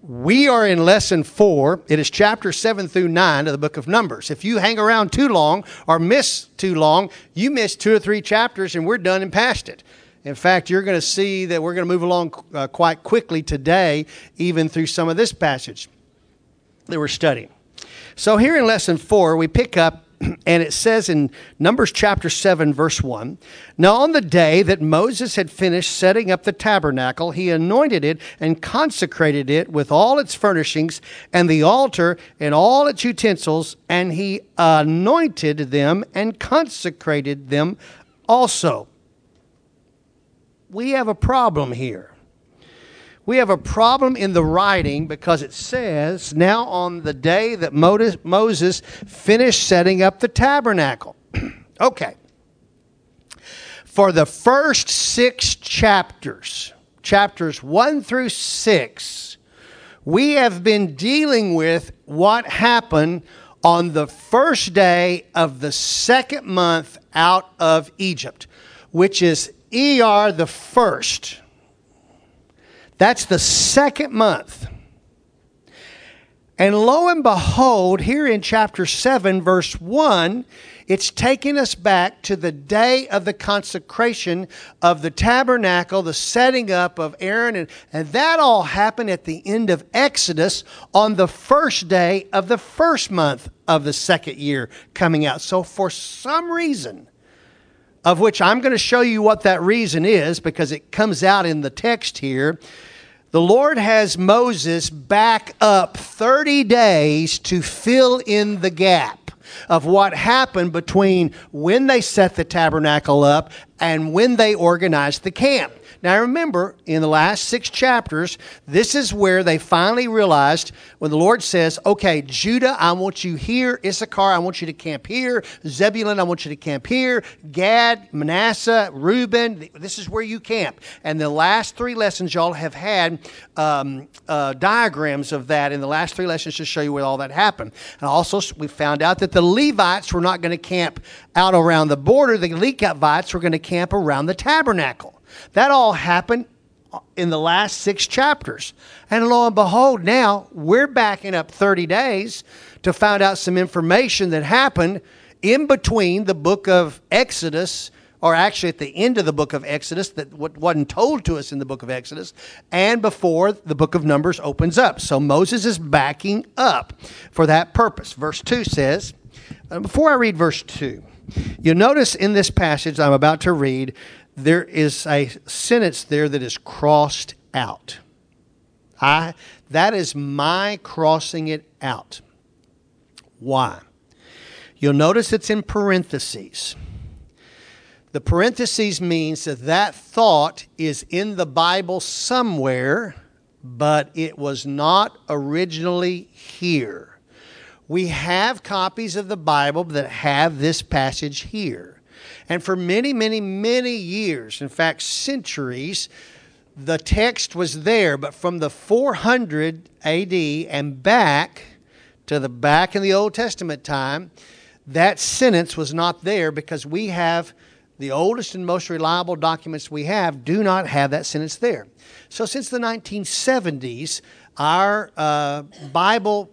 We are in lesson 4. It is chapter 7 through 9 of the book of Numbers. If you hang around too long or miss too long, you miss 2 or 3 chapters and we're done and past it. In fact, you're going to see that we're going to move along quite quickly today, even through some of this passage that we're studying. So here in lesson 4, we pick up, and it says in Numbers chapter 7, verse 1, "Now on the day that Moses had finished setting up the tabernacle, he anointed it and consecrated it with all its furnishings and the altar and all its utensils, and he anointed them and consecrated them also." We have a problem here. We have a problem in the writing because it says, "Now on the day that Moses finished setting up the tabernacle." Okay. For the first 6 chapters, chapters 1 through 6, we have been dealing with what happened on the first day of the 2nd month out of Egypt, which is Iyar the first. That's the 2nd month. And lo and behold, here in chapter 7, verse 1, it's taking us back to the day of the consecration of the tabernacle, the setting up of Aaron. And that all happened at the end of Exodus on the first day of the 1st month of the 2nd year coming out. So for some reason, of which I'm going to show you what that reason is because it comes out in the text here, the Lord has Moses back up 30 days to fill in the gap of what happened between when they set the tabernacle up and when they organized the camp. Now remember, in the last 6 chapters, this is where they finally realized when the Lord says, "Okay, Judah, I want you here. Issachar, I want you to camp here. Zebulun, I want you to camp here. Gad, Manasseh, Reuben, this is where you camp." And the last 3 lessons, y'all have had diagrams of that in the last 3 lessons to show you where all that happened. And also, we found out that the Levites were not going to camp out around the border. The Levites were going to camp around the tabernacle. That all happened in the last 6 chapters. And lo and behold, now we're backing up 30 days to find out some information that happened in between the book of Exodus, or actually at the end of the book of Exodus, that wasn't told to us in the book of Exodus, and before the book of Numbers opens up. So Moses is backing up for that purpose. Verse 2 says, before I read verse 2, you'll notice in this passage I'm about to read, there is a sentence there that is crossed out. That is my crossing it out. Why? You'll notice it's in parentheses. The parentheses means that thought is in the Bible somewhere, but it was not originally here. We have copies of the Bible that have this passage here. And for many, many, many years, in fact, centuries, the text was there. But from the 400 A.D. and back to the back in the Old Testament time, that sentence was not there because we have the oldest and most reliable documents we have do not have that sentence there. So since the 1970s, our Bible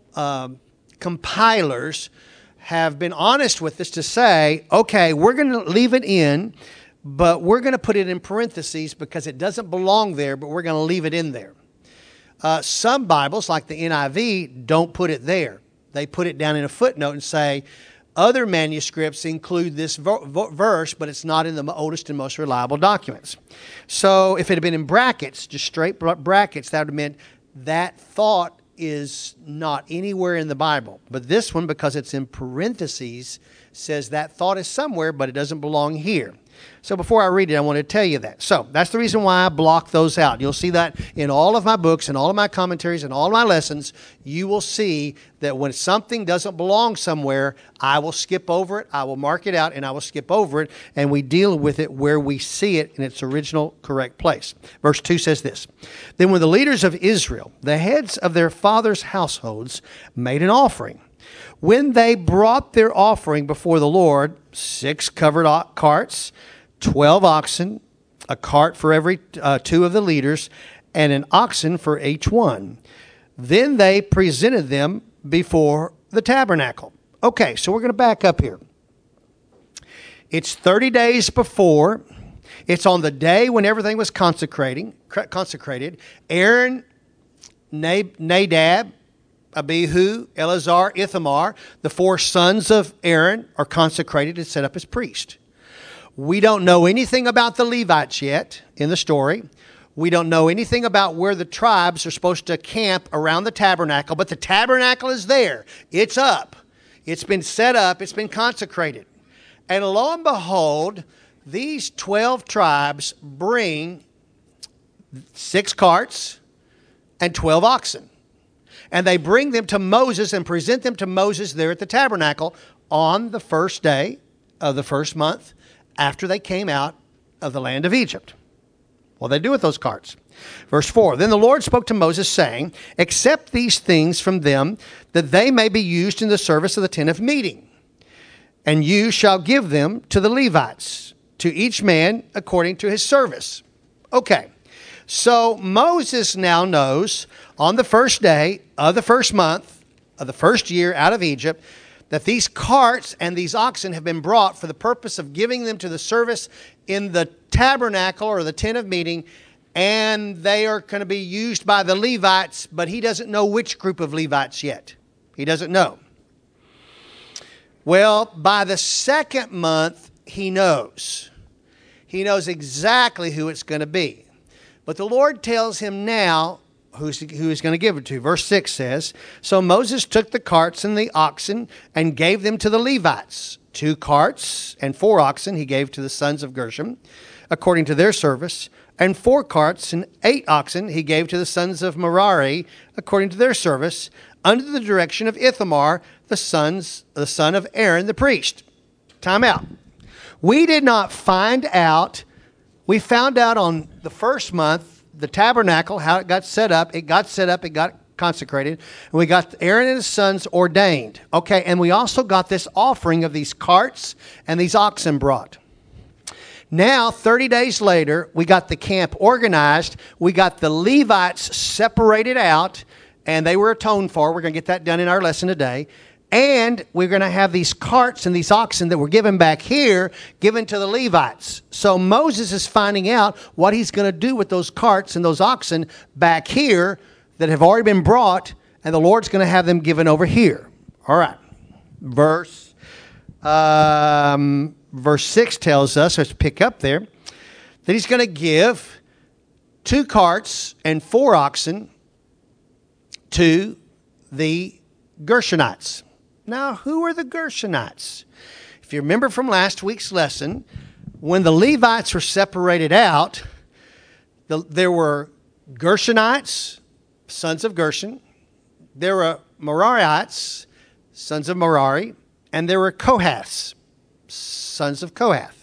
compilers have been honest with us to say, okay, we're going to leave it in, but we're going to put it in parentheses because it doesn't belong there, but we're going to leave it in there. Some Bibles, like the NIV, don't put it there. They put it down in a footnote and say, other manuscripts include this verse, but it's not in the oldest and most reliable documents. So if it had been in brackets, just straight brackets, that would have meant that thought is not anywhere in the Bible. But this one, because it's in parentheses, says that thought is somewhere, but it doesn't belong here. So before I read it, I want to tell you that. So that's the reason why I block those out. You'll see that in all of my books and all of my commentaries and all of my lessons. You will see that when something doesn't belong somewhere, I will skip over it, I will mark it out, and I will skip over it, and we deal with it where we see it in its original correct place. Verse 2 says this, "Then when the leaders of Israel, the heads of their fathers' households, made an offering, when they brought their offering before the Lord, 6 covered carts, 12 oxen, a cart for every 2 of the leaders, and an oxen for each one. Then they presented them before the tabernacle. Okay, so we're going to back up here. It's 30 days before. It's on the day when everything was consecrated. Aaron, Nadab, Abihu, Eleazar, Ithamar, the 4 sons of Aaron, are consecrated and set up as priests. We don't know anything about the Levites yet in the story. We don't know anything about where the tribes are supposed to camp around the tabernacle, but the tabernacle is there. It's up. It's been set up. It's been consecrated. And lo and behold, these 12 tribes bring 6 carts and 12 oxen. And they bring them to Moses and present them to Moses there at the tabernacle on the first day of the first month after they came out of the land of Egypt. What they do with those carts? Verse 4, Then the Lord spoke to Moses, saying, Accept these things from them, that they may be used in the service of the tent of meeting. And you shall give them to the Levites, to each man according to his service. Okay, so Moses now knows on the first day of the first month of the first year out of Egypt that these carts and these oxen have been brought for the purpose of giving them to the service in the tabernacle or the tent of meeting, and they are going to be used by the Levites, but he doesn't know which group of Levites yet. He doesn't know. Well, by the second month, he knows. He knows exactly who it's going to be. But the Lord tells him now who he's going to give it to. Verse 6 says, So Moses took the carts and the oxen and gave them to the Levites. 2 carts and 4 oxen he gave to the sons of Gershom, according to their service. And 4 carts and 8 oxen he gave to the sons of Merari, according to their service, under the direction of Ithamar, the son of Aaron the priest. Time out. We did not find out. We found out on the first month, the tabernacle, how it got set up. It got set up, it got consecrated. And we got Aaron and his sons ordained. Okay, and we also got this offering of these carts and these oxen brought. Now, 30 days later, we got the camp organized. We got the Levites separated out, and they were atoned for. We're going to get that done in our lesson today. And we're going to have these carts and these oxen that were given back here, given to the Levites. So Moses is finding out what he's going to do with those carts and those oxen back here that have already been brought, and the Lord's going to have them given over here. All right. Verse 6 tells us, let's pick up there, that he's going to give 2 carts and 4 oxen to the Gershonites. Now, who are the Gershonites? If you remember from last week's lesson, when the Levites were separated out, there were Gershonites, sons of Gershon. There were Merarites, sons of Merari. And there were Kohaths, sons of Kohath.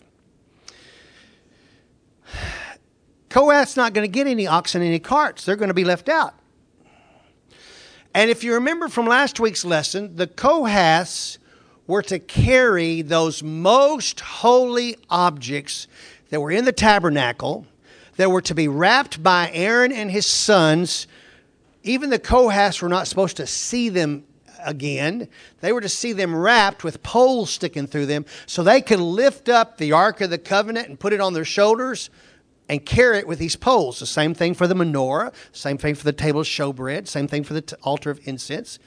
Kohath's not going to get any oxen, any carts. They're going to be left out. And if you remember from last week's lesson, the Kohaths were to carry those most holy objects that were in the tabernacle, that were to be wrapped by Aaron and his sons. Even the Kohaths were not supposed to see them again. They were to see them wrapped with poles sticking through them so they could lift up the Ark of the Covenant and put it on their shoulders and carry it with these poles. The same thing for the menorah, same thing for the table of showbread, same thing for the altar of incense.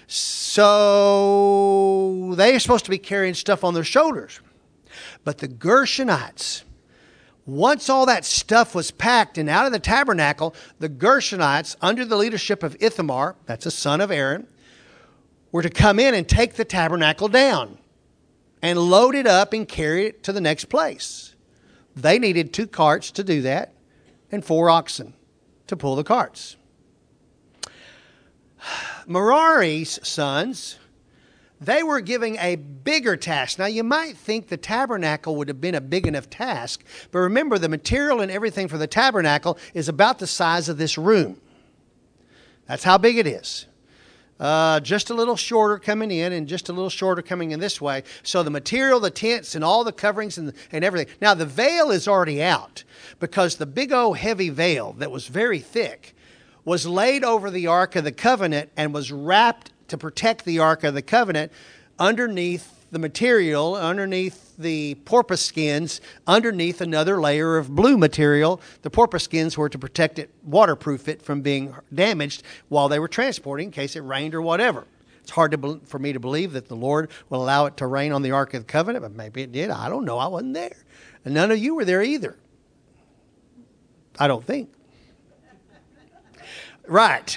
So they are supposed to be carrying stuff on their shoulders. But the Gershonites, once all that stuff was packed and out of the tabernacle, the Gershonites, under the leadership of Ithamar, that's a son of Aaron, were to come in and take the tabernacle down and load it up and carry it to the next place. They needed 2 carts to do that and 4 oxen to pull the carts. Merari's sons, they were giving a bigger task. Now, you might think the tabernacle would have been a big enough task, but remember, the material and everything for the tabernacle is about the size of this room. That's how big it is. Just a little shorter coming in and just a little shorter coming in this way. So the material, the tents, and all the coverings and everything. Now, the veil is already out because the big old heavy veil that was very thick was laid over the Ark of the Covenant and was wrapped to protect the Ark of the Covenant underneath the material, underneath the porpoise skins, underneath another layer of blue material. The porpoise skins were to protect it, waterproof it from being damaged while they were transporting in case it rained or whatever. It's hard for me to believe that the Lord will allow it to rain on the Ark of the Covenant, but maybe it did. I don't know. I wasn't there. And none of you were there either. I don't think. Right.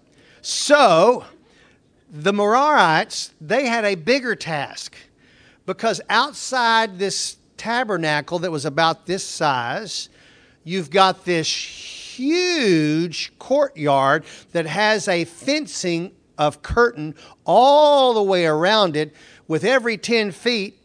So, the Merarites, they had a bigger task. Because outside this tabernacle that was about this size, you've got this huge courtyard that has a fencing of curtain all the way around it. With every 10 feet,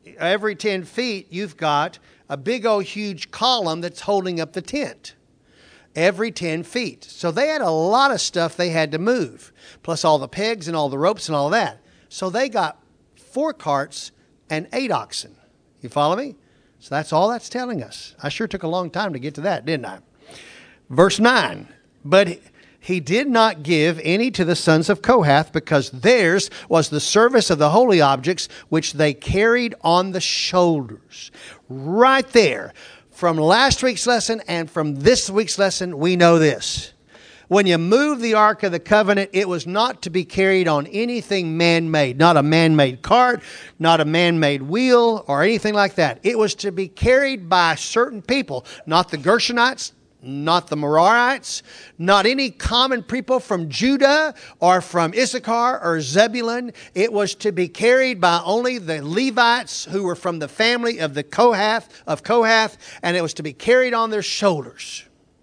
you've got a big old huge column that's holding up the tent. Every 10 feet. So they had a lot of stuff they had to move. Plus all the pegs and all the ropes and all that. So they got 4 carts and 8 oxen. You follow me? So that's all that's telling us. I sure took a long time to get to that, didn't I? Verse 9. But he did not give any to the sons of Kohath, because theirs was the service of the holy objects which they carried on the shoulders. Right there. From last week's lesson and from this week's lesson, we know this. When you move the Ark of the Covenant, it was not to be carried on anything man-made. Not a man-made cart, not a man-made wheel, or anything like that. It was to be carried by certain people. Not the Gershonites, not the Merarites, not any common people from Judah or from Issachar or Zebulun. It was to be carried by only the Levites who were from the family of Kohath, and it was to be carried on their shoulders.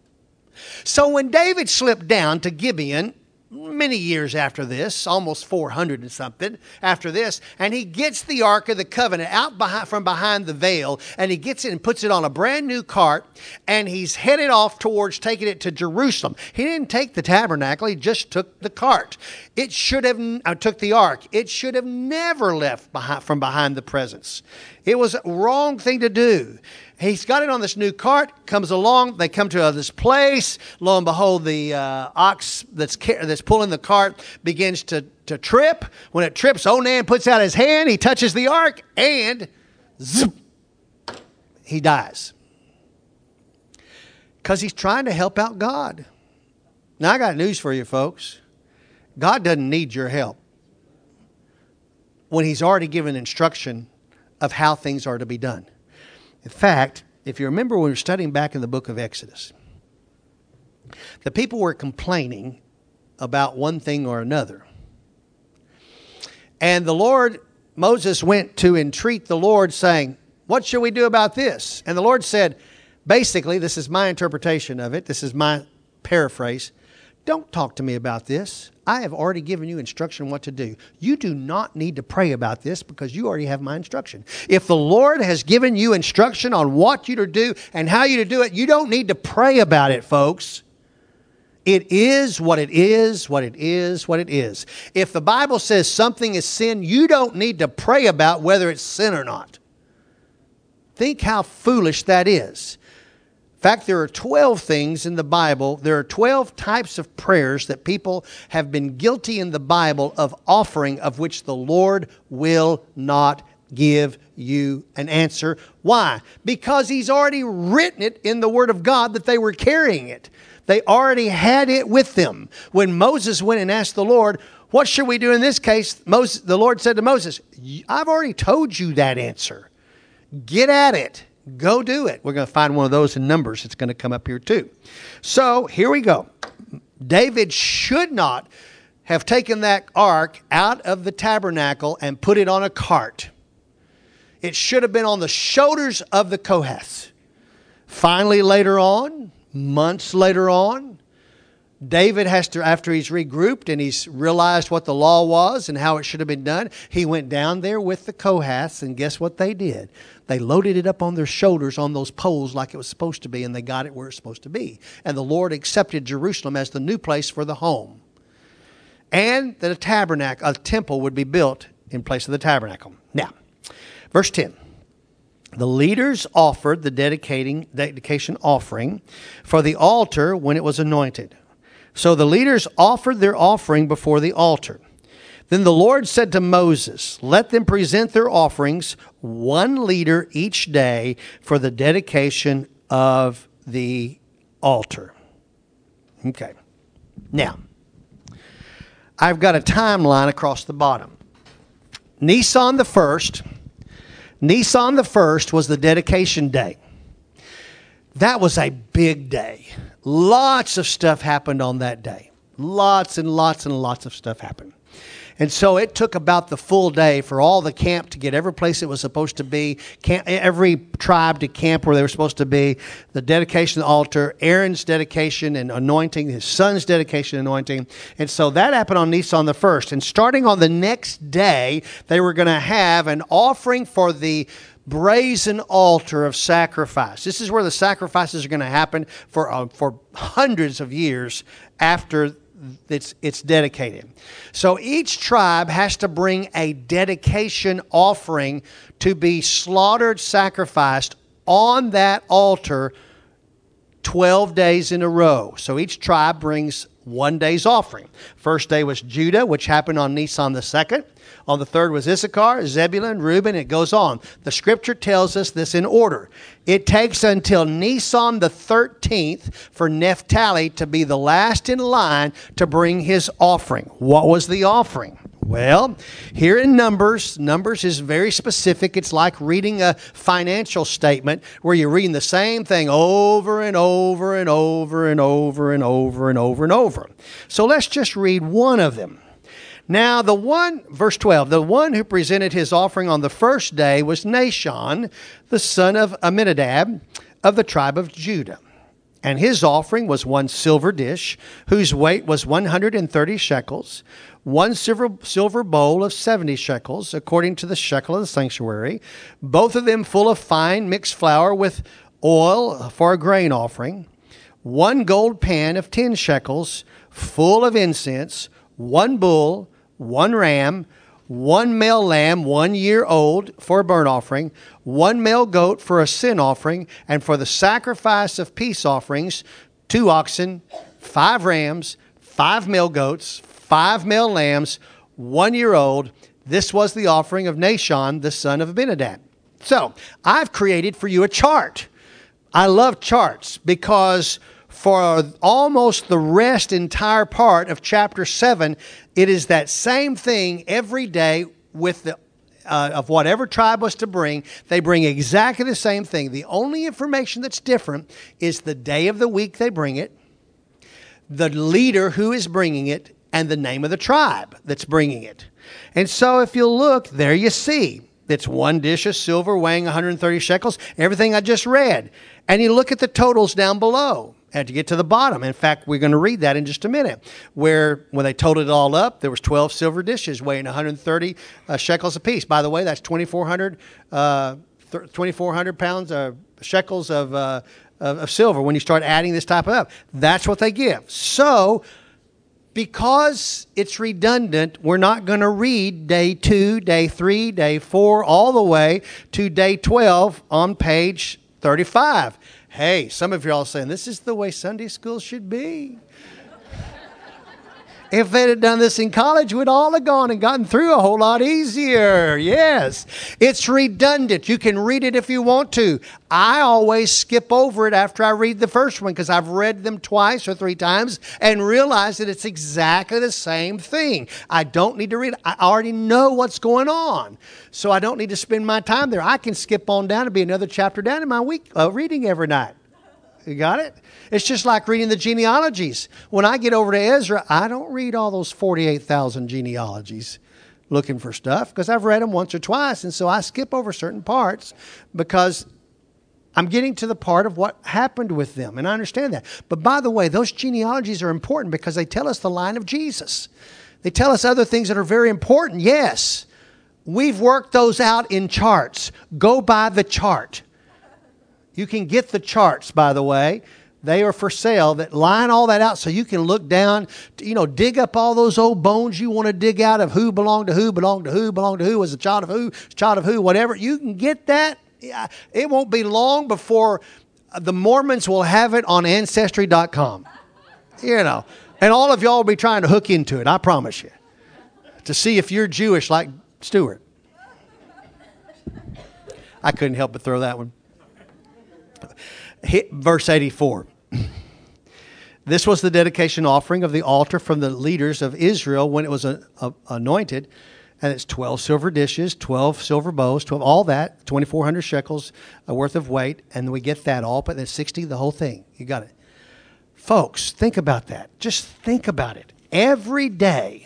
So when David slipped down to Gibeon, many years after this, almost 400 and something after this, and he gets the Ark of the Covenant out from behind the veil, and he gets it and puts it on a brand new cart, and he's headed off towards taking it to Jerusalem. He didn't take the tabernacle, he just took the cart. Took the Ark. It should have never left from behind the presence. It was a wrong thing to do. He's got it on this new cart, comes along, they come to this place. Lo and behold, the ox that's pulling the cart begins to trip. When it trips, Onan puts out his hand, he touches the ark, and zip, he dies. Because he's trying to help out God. Now, I got news for you, folks. God doesn't need your help when he's already given instruction of how things are to be done. In fact, if you remember when we were studying back in the book of Exodus, the people were complaining about one thing or another. And Moses went to entreat the Lord saying, what shall we do about this? And the Lord said, basically, this is my interpretation of it. This is my paraphrase. Don't talk to me about this. I have already given you instruction what to do. You do not need to pray about this because you already have my instruction. If the Lord has given you instruction on what you to do and how you to do it, you don't need to pray about it, folks. It is what it is, what it is, what it is. If the Bible says something is sin, you don't need to pray about whether it's sin or not. Think how foolish that is. In fact, there are 12 things in the Bible. There are 12 types of prayers that people have been guilty in the Bible of offering, of which the Lord will not give you an answer. Why? Because he's already written it in the Word of God that they were carrying it. They already had it with them. When Moses went and asked the Lord, what should we do in this case? The Lord said to Moses, I've already told you that answer. Get at it. Go do it. We're going to find one of those in Numbers. It's going to come up here too. So here we go. David should not have taken that ark out of the tabernacle and put it on a cart. It should have been on the shoulders of the Kohaths. Finally, later on, months later on, David has to, after he's regrouped and he's realized what the law was and how it should have been done, he went down there with the Kohaths, and guess what they did? They loaded it up on their shoulders on those poles like it was supposed to be, and they got it where it's supposed to be. And the Lord accepted Jerusalem as the new place for the home. And that a temple would be built in place of the tabernacle. Now, verse 10. The leaders offered the dedication offering for the altar when it was anointed. So the leaders offered their offering before the altar. Then the Lord said to Moses, let them present their offerings, 1 leader each day, for the dedication of the altar. Okay. Now, I've got a timeline across the bottom. Nisan the 1st was the dedication day. That was a big day. Lots of stuff happened on that day. Lots and lots and lots of stuff happened. And so it took about the full day for all the camp to get every place it was supposed to be, every tribe to camp where they were supposed to be, the dedication of the altar, Aaron's dedication and anointing, his son's dedication and anointing. And so that happened on Nisan the 1st. And starting on the next day, they were going to have an offering for the brazen altar of sacrifice. This is where the sacrifices are going to happen for hundreds of years after it's dedicated. So each tribe has to bring a dedication offering to be slaughtered, sacrificed on that altar 12 days in a row. So each tribe brings 1 day's offering. First day was Judah, which happened on Nisan the 2nd. On the 3rd was Issachar, Zebulun, Reuben. It goes on. The scripture tells us this in order. It takes until Nisan the 13th for Naphtali to be the last in line to bring his offering. What was the offering? Well, here in Numbers is very specific. It's like reading a financial statement where you're reading the same thing over and over and over and over and over and over and over. So let's just read one of them. Now, verse 12, the one who presented his offering on the first day was Nahshon, the son of Amminadab of the tribe of Judah. And his offering was 1 silver dish, whose weight was 130 shekels, 1 silver bowl of 70 shekels, according to the shekel of the sanctuary, both of them full of fine mixed flour with oil for a grain offering, 1 gold pan of 10 shekels, full of incense, 1 bull, 1 ram, 1 male lamb 1 year old for a burnt offering, 1 male goat for a sin offering, and for the sacrifice of peace offerings, 2 oxen, 5 rams, 5 male goats, 5 male lambs, 1 year old. This was the offering of Nahshon, the son of Amminadab. So, I've created for you a chart. I love charts because for almost the entire part of chapter 7, it is that same thing every day with of whatever tribe was to bring. They bring exactly the same thing. The only information that's different is the day of the week they bring it, the leader who is bringing it, and the name of the tribe that's bringing it. And so if you look, there you see. It's 1 dish of silver weighing 130 shekels, everything I just read. And you look at the totals down below. Had to get to the bottom. In fact, we're going to read that in just a minute, where when they totaled it all up, there was 12 silver dishes weighing 130 shekels apiece. By the way, that's 2,400 pounds shekels of silver when you start adding this type of up. That's what they give. So, because it's redundant, we're not going to read day 2, day 3, day 4, all the way to day 12 on page 35. Hey, some of you are all saying, this is the way Sunday school should be. If they'd have done this in college, we'd all have gone and gotten through a whole lot easier. Yes, it's redundant. You can read it if you want to. I always skip over it after I read the first one because I've read them 2 or 3 times and realized that it's exactly the same thing. I don't need to read it. I already know what's going on. So I don't need to spend my time there. I can skip on down and be another chapter down in my week reading every night. You got it? It's just like reading the genealogies. When I get over to Ezra, I don't read all those 48,000 genealogies looking for stuff because I've read them once or twice. And so I skip over certain parts because I'm getting to the part of what happened with them. And I understand that. But by the way, those genealogies are important because they tell us the line of Jesus. They tell us other things that are very important. Yes, we've worked those out in charts. Go by the chart. You can get the charts, by the way. They are for sale that line all that out so you can look down, dig up all those old bones you want to dig out of who belonged to who, belonged to who, belonged to who, was a child of who, whatever. You can get that. It won't be long before the Mormons will have it on Ancestry.com. And all of y'all will be trying to hook into it, I promise you, to see if you're Jewish like Stuart. I couldn't help but throw that one. Verse 84. This was the dedication offering of the altar from the leaders of Israel when it was anointed. And it's 12 silver dishes, 12 silver bowls, 12, all that, 2,400 shekels worth of weight. And we get that all, but then 60, the whole thing. You got it. Folks, think about that. Just think about it. Every day,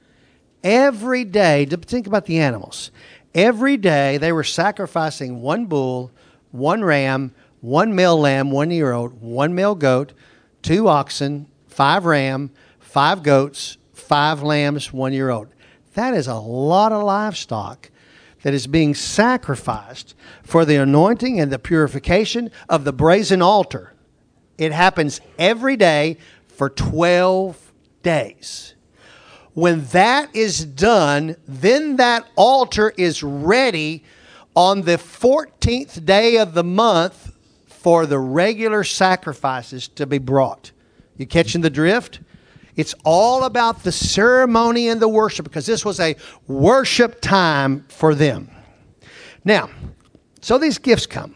think about the animals. Every day they were sacrificing one bull, one ram, one male lamb, 1 year old, one male goat, 2 oxen, 5 ram, 5 goats, 5 lambs, 1 year old. That is a lot of livestock that is being sacrificed for the anointing and the purification of the brazen altar. It happens every day for 12 days. When that is done, then that altar is ready on the 14th day of the month for the regular sacrifices to be brought. You catching the drift? It's all about the ceremony and the worship, because this was a worship time for them. Now, so these gifts come.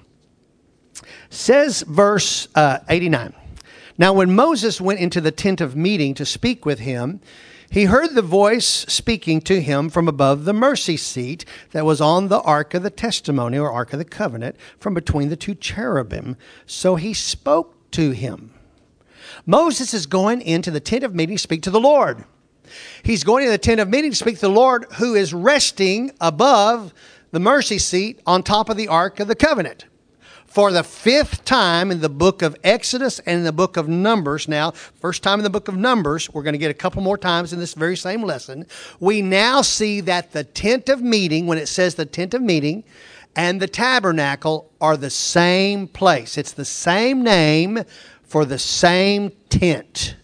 Says verse 89. Now when Moses went into the tent of meeting to speak with him, he heard the voice speaking to him from above the mercy seat that was on the ark of the testimony, or ark of the covenant, from between the 2 cherubim. So he spoke to him. Moses is going into the tent of meeting to speak to the Lord. He's going into the tent of meeting to speak to the Lord, who is resting above the mercy seat on top of the ark of the covenant. For the 5th time in the book of Exodus and in the book of Numbers, now, first time in the book of Numbers, we're going to get a couple more times in this very same lesson, we now see that the tent of meeting, when it says the tent of meeting, and the tabernacle are the same place. It's the same name for the same tent.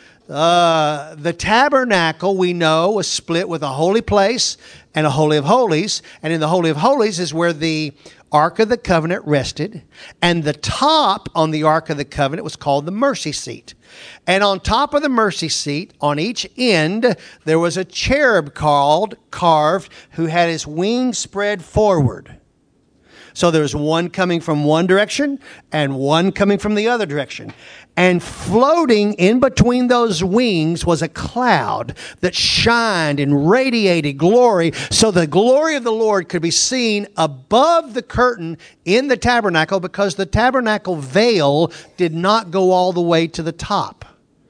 The tabernacle, we know, was split with a holy place and a holy of holies. And in the holy of holies is where the Ark of the Covenant rested. And the top on the Ark of the Covenant was called the mercy seat. And on top of the mercy seat, on each end, there was a cherub carved who had his wings spread forward. So there's one coming from one direction and one coming from the other direction. And floating in between those wings was a cloud that shined and radiated glory, so the glory of the Lord could be seen above the curtain in the tabernacle, because the tabernacle veil did not go all the way to the top.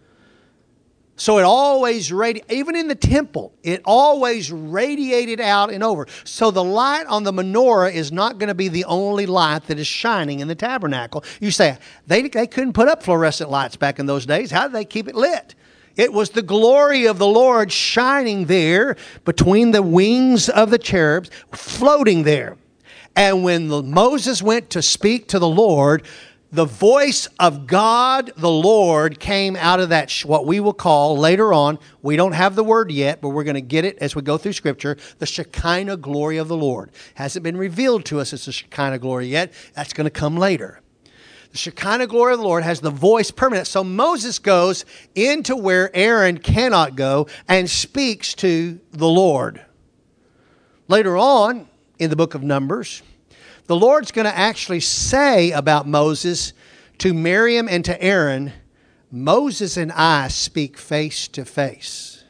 So it always even in the temple, it always radiated out and over. So the light on the menorah is not going to be the only light that is shining in the tabernacle. You say, they couldn't put up fluorescent lights back in those days. How did they keep it lit? It was the glory of the Lord shining there between the wings of the cherubs, floating there. And when Moses went to speak to the Lord, the voice of God, the Lord, came out of that, what we will call later on, we don't have the word yet, but we're going to get it as we go through Scripture, the Shekinah glory of the Lord. Hasn't been revealed to us as the Shekinah glory yet. That's going to come later. The Shekinah glory of the Lord has the voice permanent. So Moses goes into where Aaron cannot go and speaks to the Lord. Later on in the book of Numbers, the Lord's going to actually say about Moses to Miriam and to Aaron, Moses and I speak face to face.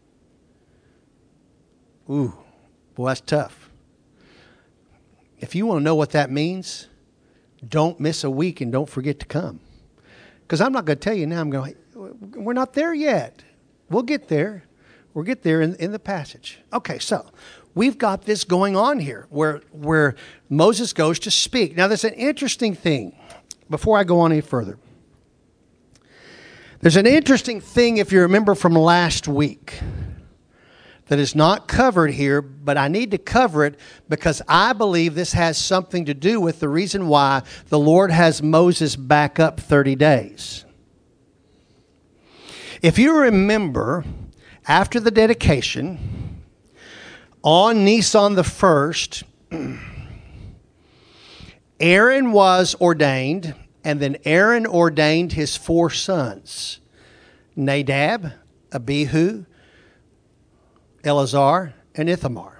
Ooh, boy, that's tough. If you want to know what that means, don't miss a week and don't forget to come. Because I'm not going to tell you now, we're not there yet. We'll get there. We'll get there in the passage. Okay, so we've got this going on here where Moses goes to speak. Now, there's an interesting thing before I go on any further. There's an interesting thing, if you remember from last week, that is not covered here, but I need to cover it because I believe this has something to do with the reason why the Lord has Moses back up 30 days. If you remember, after the dedication, on Nisan the 1st, Aaron was ordained, and then Aaron ordained his 4 sons Nadab, Abihu, Eleazar, and Ithamar.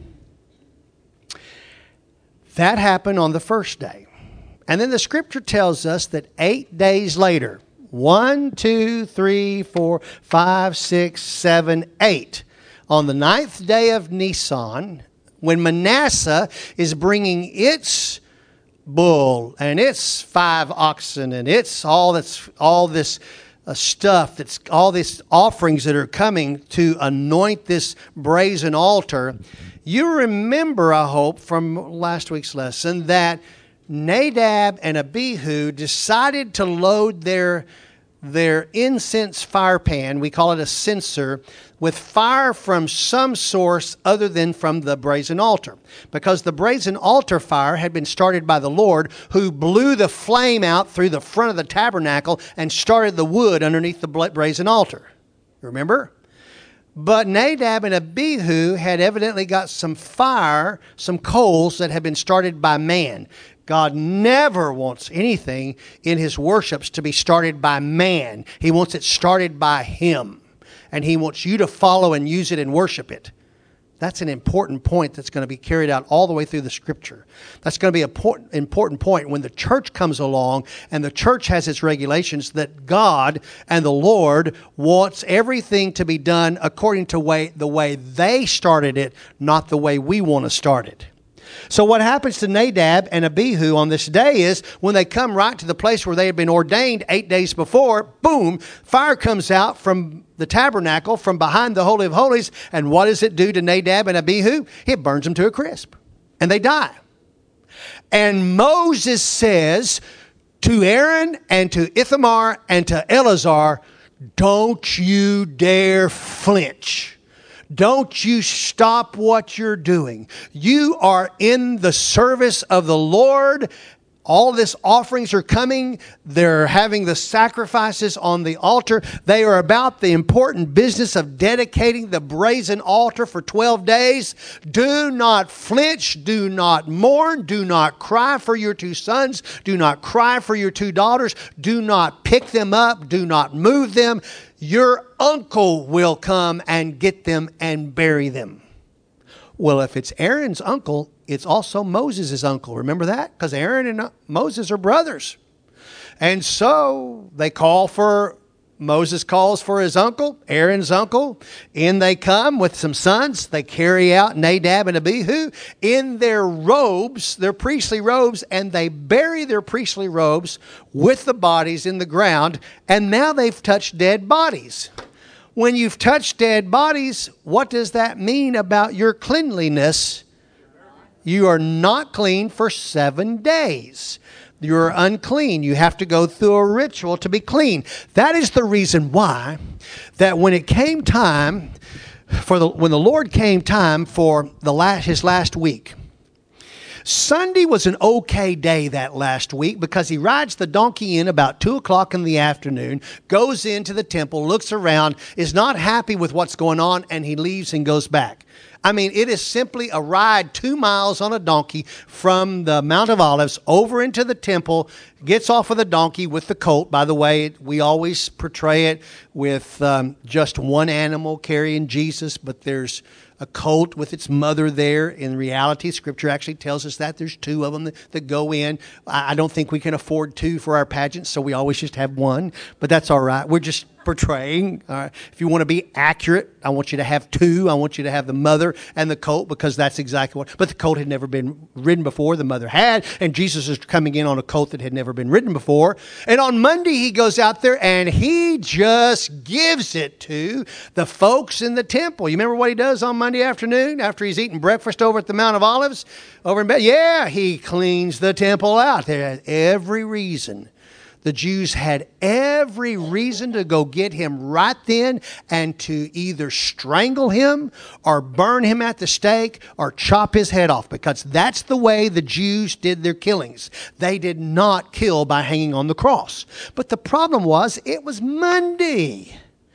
That happened on the first day. And then the scripture tells us that 8 days later, 1, 2, 3, 4, 5, 6, 7, 8. On the 9th day of Nisan, when Manasseh is bringing its bull and its 5 oxen and its all this stuff, that's all these offerings that are coming to anoint this brazen altar. You remember, I hope, from last week's lesson that Nadab and Abihu decided to load their incense fire pan, we call it a censer, with fire from some source other than from the brazen altar. Because the brazen altar fire had been started by the Lord, who blew the flame out through the front of the tabernacle and started the wood underneath the brazen altar. Remember? But Nadab and Abihu had evidently got some fire, some coals that had been started by man. God never wants anything in his worships to be started by man. He wants it started by him. And he wants you to follow and use it and worship it. That's an important point that's going to be carried out all the way through the scripture. That's going to be an important point when the church comes along and the church has its regulations, that God and the Lord wants everything to be done according to the way they started it, not the way we want to start it. So what happens to Nadab and Abihu on this day is when they come right to the place where they had been ordained 8 days before, boom, fire comes out from the tabernacle from behind the Holy of Holies. And what does it do to Nadab and Abihu? It burns them to a crisp. And they die. And Moses says to Aaron and to Ithamar and to Eleazar, don't you dare flinch. Don't you stop what you're doing. You are in the service of the Lord. All this offerings are coming. They're having the sacrifices on the altar. They are about the important business of dedicating the brazen altar for 12 days. Do not flinch. Do not mourn. Do not cry for your 2 sons. Do not cry for your 2 daughters. Do not pick them up. Do not move them. Your uncle will come and get them and bury them. Well, if it's Aaron's uncle, it's also Moses' uncle. Remember that? Because Aaron and Moses are brothers. And so Moses calls for his uncle, Aaron's uncle. In they come with some sons. They carry out Nadab and Abihu in their robes, their priestly robes, and they bury their priestly robes with the bodies in the ground. And now they've touched dead bodies. When you've touched dead bodies, what does that mean about your cleanliness? You are not clean for 7 days. You're unclean. You have to go through a ritual to be clean. That is the reason why that when it came time when the Lord came time for his last week, Sunday was an okay day that last week because he rides the donkey in about 2 o'clock in the afternoon, goes into the temple, looks around, is not happy with what's going on, and he leaves and goes back. I mean, it is simply a ride 2 miles on a donkey from the Mount of Olives over into the temple, gets off of the donkey with the colt. By the way, we always portray it with just one animal carrying Jesus, but there's a colt with its mother there. In reality, Scripture actually tells us that there's 2 of them that go in. I don't think we can afford 2 for our pageants, so we always just have 1, but that's all right. We're just portraying. If you want to be accurate, I want you to have 2. I want you to have the mother and the colt, because that's exactly what. But the colt had never been ridden before. The mother had, and Jesus is coming in on a colt that had never been ridden before. And on Monday, he goes out there and he just gives it to the folks in the temple. You remember what he does on Monday afternoon after he's eaten breakfast over at the Mount of Olives? Over in bed? Yeah, he cleans the temple out. There had every reason. The Jews had every reason to go get him right then and to either strangle him or burn him at the stake or chop his head off, because that's the way the Jews did their killings. They did not kill by hanging on the cross. But the problem was, it was Monday.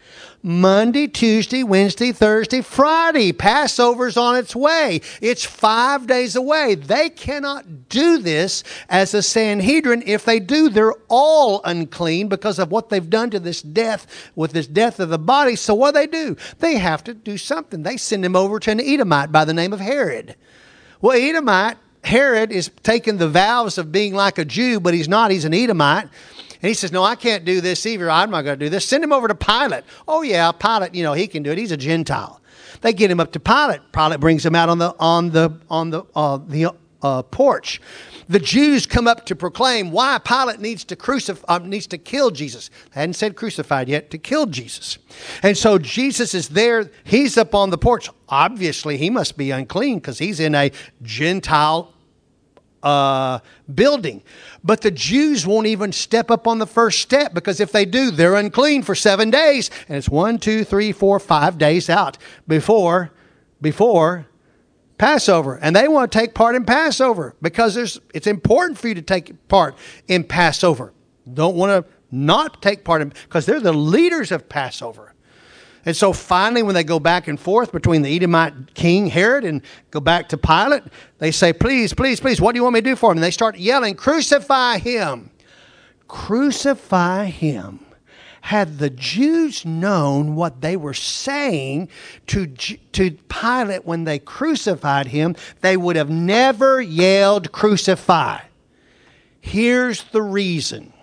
Monday, Tuesday, Wednesday, Thursday, Friday. Passover's on its way. It's 5 days away. They cannot do this as a Sanhedrin. If they do, they're all unclean because of what they've done to this death, with this death of the body. So what do? They have to do something. They send him over to an Edomite by the name of Herod. Well, Herod is taking the vows of being like a Jew, but he's not. He's an Edomite. And he says, no, I can't do this either. I'm not going to do this. Send him over to Pilate. Oh, yeah, Pilate, he can do it. He's a Gentile. They get him up to Pilate. Pilate brings him out on the porch. The Jews come up to proclaim why Pilate needs to kill Jesus. They hadn't said crucified yet, to kill Jesus. And so Jesus is there. He's up on the porch. Obviously, he must be unclean because he's in a Gentile building. But the Jews won't even step up on the first step, because if they do, they're unclean for 7 days. And it's 1, 2, 3, 4, 5 days out before Passover. And they want to take part in Passover because it's important for you to take part in Passover. Don't want to not take part in, because they're the leaders of Passover. And so finally, when they go back and forth between the Edomite king, Herod, and go back to Pilate, they say, please, please, please, what do you want me to do for him? And they start yelling, crucify him. Crucify him. Had the Jews known what they were saying to Pilate when they crucified him, they would have never yelled, crucify. Here's the reason.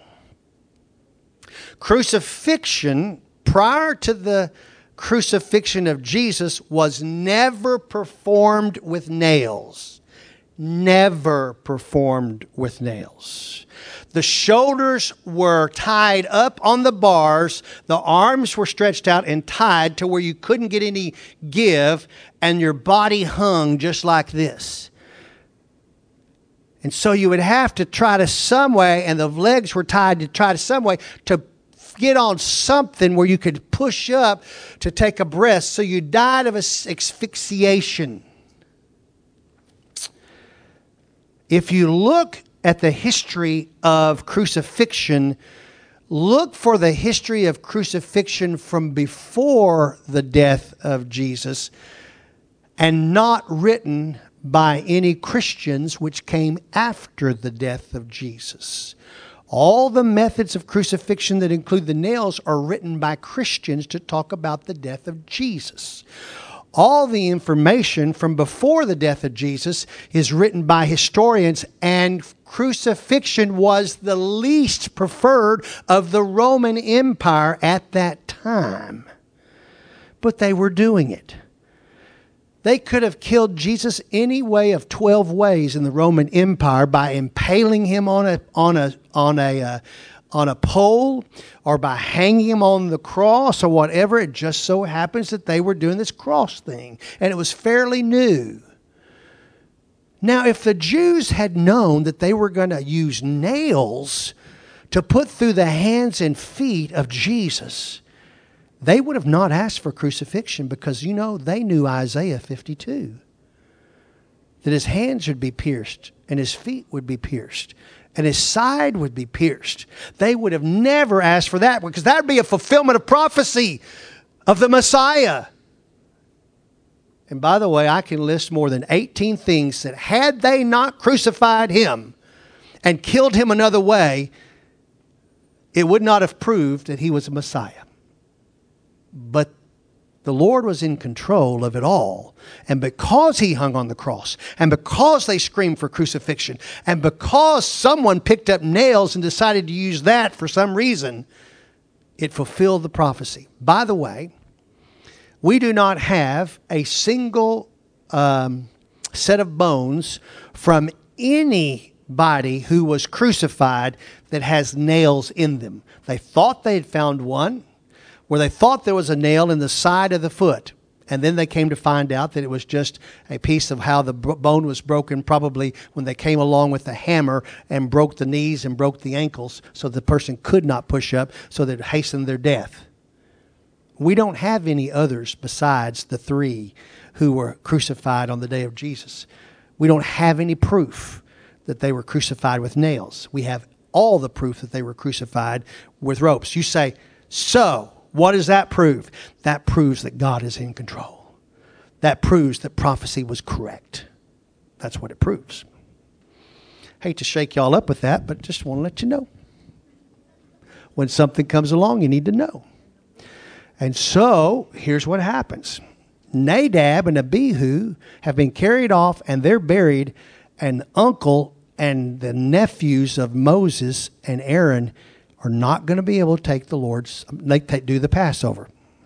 Crucifixion, prior to the crucifixion of Jesus, was never performed with nails. Never performed with nails. The shoulders were tied up on the bars. The arms were stretched out and tied to where you couldn't get any give, and your body hung just like this. And so you would have to try to some way, and the legs were tied to try to some way to get on something where you could push up to take a breath. So you died of asphyxiation. If you look at the history of crucifixion, look for the history of crucifixion from before the death of Jesus, and not written by any Christians, which came after the death of Jesus. All the methods of crucifixion that include the nails are written by Christians to talk about the death of Jesus. All the information from before the death of Jesus is written by historians, and crucifixion was the least preferred of the Roman Empire at that time. But they were doing it. They could have killed Jesus any way of 12 ways in the Roman Empire by impaling him on a pole, or by hanging him on the cross, or whatever. It just so happens that they were doing this cross thing, and it was fairly new. Now, if the Jews had known that they were going to use nails to put through the hands and feet of Jesus, they would have not asked for crucifixion, because, they knew Isaiah 52. That his hands would be pierced, and his feet would be pierced, and his side would be pierced. They would have never asked for that, because that would be a fulfillment of prophecy of the Messiah. And by the way, I can list more than 18 things that, had they not crucified him and killed him another way, it would not have proved that he was a Messiah. But the Lord was in control of it all. And because he hung on the cross, and because they screamed for crucifixion, and because someone picked up nails and decided to use that for some reason, it fulfilled the prophecy. By the way, we do not have a single set of bones from anybody who was crucified that has nails in them. They thought they had found one, where they thought there was a nail in the side of the foot. And then they came to find out that it was just a piece of how the bone was broken, probably when they came along with the hammer and broke the knees and broke the ankles, so the person could not push up, so that it hastened their death. We don't have any others besides the three who were crucified on the day of Jesus. We don't have any proof that they were crucified with nails. We have all the proof that they were crucified with ropes. You say, so What does that prove? That proves that God is in control. That proves that prophecy was correct. That's what it proves. Hate to shake y'all up with that, but just want to let you know. When something comes along, you need to know. And so, here's what happens. Nadab and Abihu have been carried off and they're buried, and uncle and the nephews of Moses and Aaron are not going to be able to take the Lord's, do the Passover.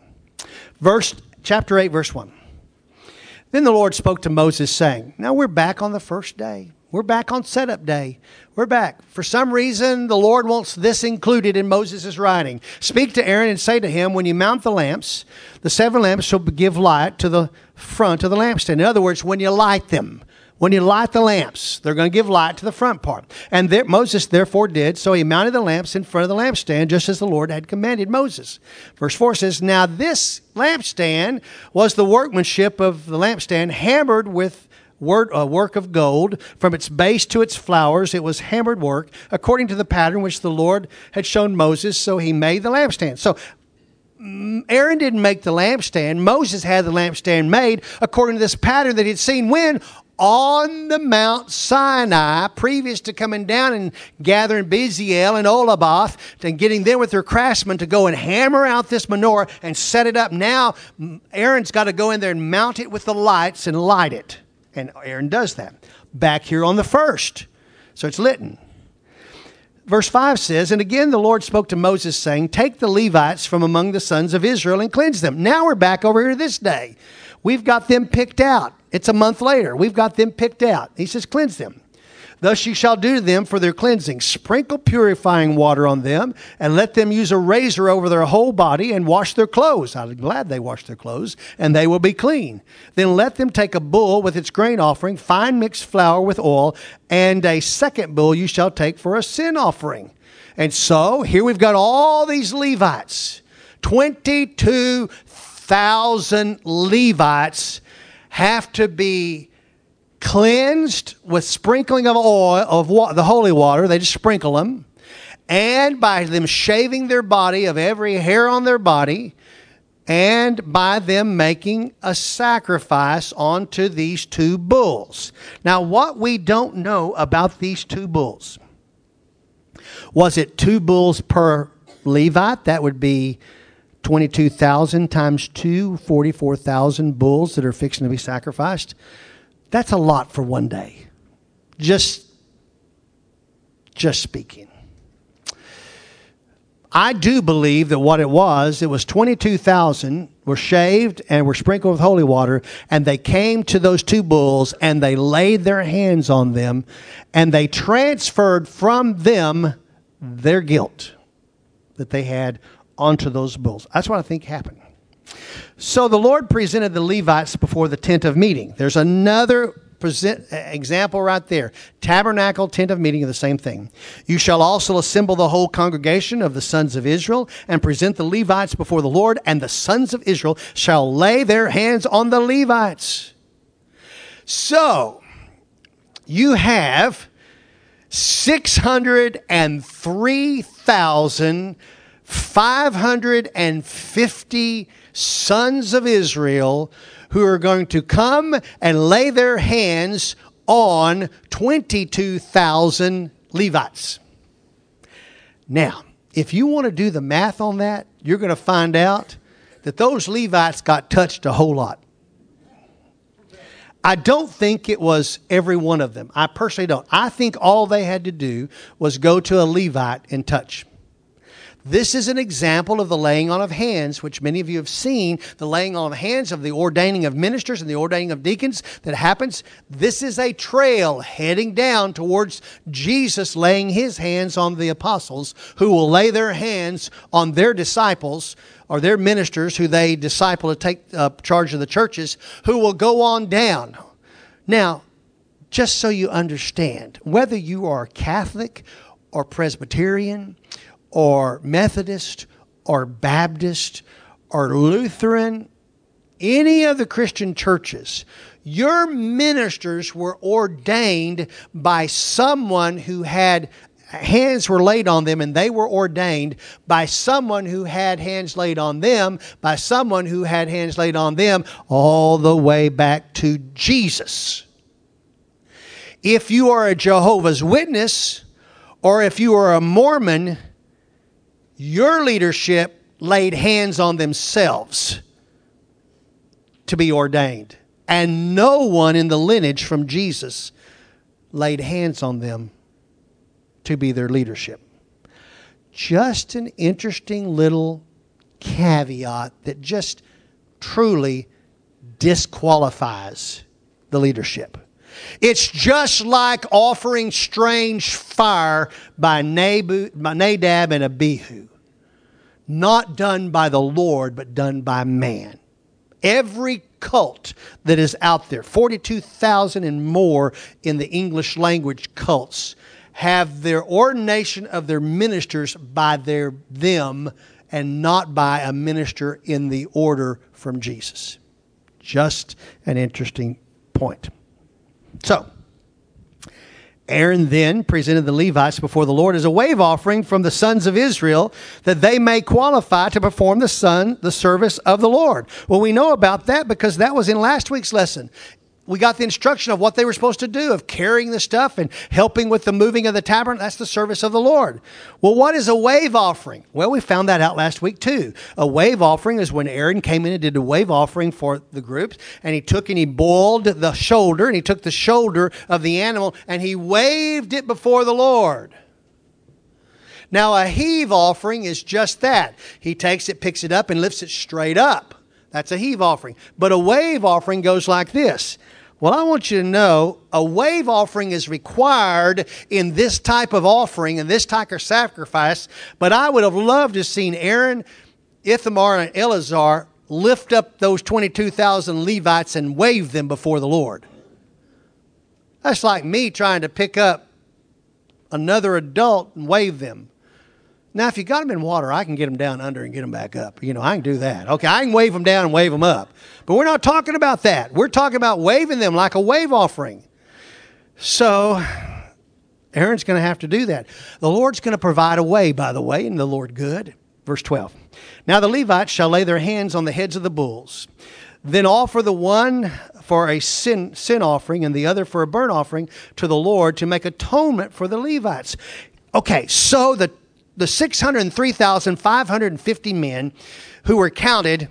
Chapter 8, verse 1. Then the Lord spoke to Moses, saying, now we're back on the first day. We're back on setup day. We're back. For some reason, the Lord wants this included in Moses' writing. Speak to Aaron and say to him, when you mount the lamps, the 7 lamps shall give light to the front of the lampstand. In other words, when you light them, when you light the lamps, they're going to give light to the front part. And Moses therefore did, so he mounted the lamps in front of the lampstand, just as the Lord had commanded Moses. Verse 4 says, now this lampstand was the workmanship of the lampstand, hammered with work of gold. From its base to its flowers, it was hammered work, according to the pattern which the Lord had shown Moses, so he made the lampstand. So Aaron didn't make the lampstand. Moses had the lampstand made according to this pattern that he'd seen when? On the Mount Sinai, previous to coming down and gathering Bezalel and Olabath and getting them with their craftsmen to go and hammer out this menorah and set it up. Now, Aaron's got to go in there and mount it with the lights and light it. And Aaron does that. Back here on the first. So it's lit. Verse 5 says, and again the Lord spoke to Moses, saying, take the Levites from among the sons of Israel and cleanse them. Now we're back over here this day. We've got them picked out. It's a month later. We've got them picked out. He says, cleanse them. Thus you shall do to them for their cleansing. Sprinkle purifying water on them, and let them use a razor over their whole body and wash their clothes. I'm glad they wash their clothes, and they will be clean. Then let them take a bull with its grain offering, fine mixed flour with oil, and a second bull you shall take for a sin offering. And so here we've got all these Levites. 22,000 Levites have to be cleansed with sprinkling of oil, the holy water. They just sprinkle them. And by them shaving their body of every hair on their body, and by them making a sacrifice onto these 2 bulls. Now, what we don't know about these 2 bulls. Was it 2 bulls per Levite? That would be 22,000 times 2, 44,000 bulls that are fixing to be sacrificed. That's a lot for one day. Just speaking. I do believe that what it was 22,000 were shaved and were sprinkled with holy water, and they came to those 2 bulls and they laid their hands on them and they transferred from them their guilt that they had onto those bulls. That's what I think happened. So the Lord presented the Levites before the tent of meeting. There's another example right there. Tabernacle, tent of meeting are the same thing. You shall also assemble the whole congregation of the sons of Israel and present the Levites before the Lord, and the sons of Israel shall lay their hands on the Levites. So you have 603,550 sons of Israel who are going to come and lay their hands on 22,000 Levites. Now, if you want to do the math on that, you're going to find out that those Levites got touched a whole lot. I don't think it was every one of them. I personally don't. I think all they had to do was go to a Levite and touch. This is an example of the laying on of hands, which many of you have seen, the laying on of hands of the ordaining of ministers and the ordaining of deacons that happens. This is a trail heading down towards Jesus laying his hands on the apostles, who will lay their hands on their disciples or their ministers who they disciple to take charge of the churches, who will go on down. Now, just so you understand, whether you are Catholic or Presbyterian or Methodist or Baptist or Lutheran, any of the Christian churches, your ministers were ordained by someone who had hands were laid on them and they were ordained by someone who had hands laid on them, by someone who had hands laid on them, all the way back to Jesus. If you are a Jehovah's Witness or if you are a Mormon, your leadership laid hands on themselves to be ordained. And no one in the lineage from Jesus laid hands on them to be their leadership. Just an interesting little caveat that just truly disqualifies the leadership. It's just like offering strange fire by Nadab and Abihu. Not done by the Lord, but done by man. Every cult that is out there, 42,000 and more in the English language cults, have their ordination of their ministers by them and not by a minister in the order from Jesus. Just an interesting point. So, Aaron then presented the Levites before the Lord as a wave offering from the sons of Israel that they may qualify to perform the service of the Lord. Well, we know about that because that was in last week's lesson. We got the instruction of what they were supposed to do, of carrying the stuff and helping with the moving of the tabernacle. That's the service of the Lord. Well, what is a wave offering? Well, we found that out last week too. A wave offering is when Aaron came in and did a wave offering for the groups, and he took and he boiled the shoulder, and he took the shoulder of the animal, and he waved it before the Lord. Now, a heave offering is just that. He takes it, picks it up, and lifts it straight up. That's a heave offering. But a wave offering goes like this. Well, I want you to know a wave offering is required in this type of offering and this type of sacrifice, but I would have loved to have seen Aaron, Ithamar, and Eleazar lift up those 22,000 Levites and wave them before the Lord. That's like me trying to pick up another adult and wave them. Now, if you got them in water, I can get them down under and get them back up. You know, I can do that. Okay, I can wave them down and wave them up. But we're not talking about that. We're talking about waving them like a wave offering. So, Aaron's going to have to do that. The Lord's going to provide a way, by the way, and the Lord good. Verse 12. Now the Levites shall lay their hands on the heads of the bulls. Then offer the one for a sin offering and the other for a burnt offering to the Lord to make atonement for the Levites. Okay, so the 603,550 men who were counted,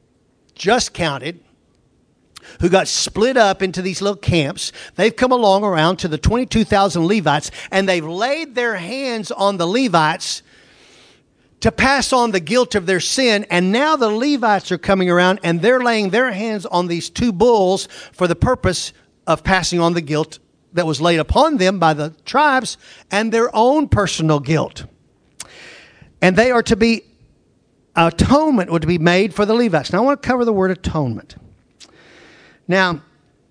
who got split up into these little camps, they've come along around to the 22,000 Levites, and they've laid their hands on the Levites to pass on the guilt of their sin. And now the Levites are coming around, and they're laying their hands on these two bulls for the purpose of passing on the guilt that was laid upon them by the tribes and their own personal guilt. And they are to be, atonement would be made for the Levites. Now I want to cover the word atonement. Now,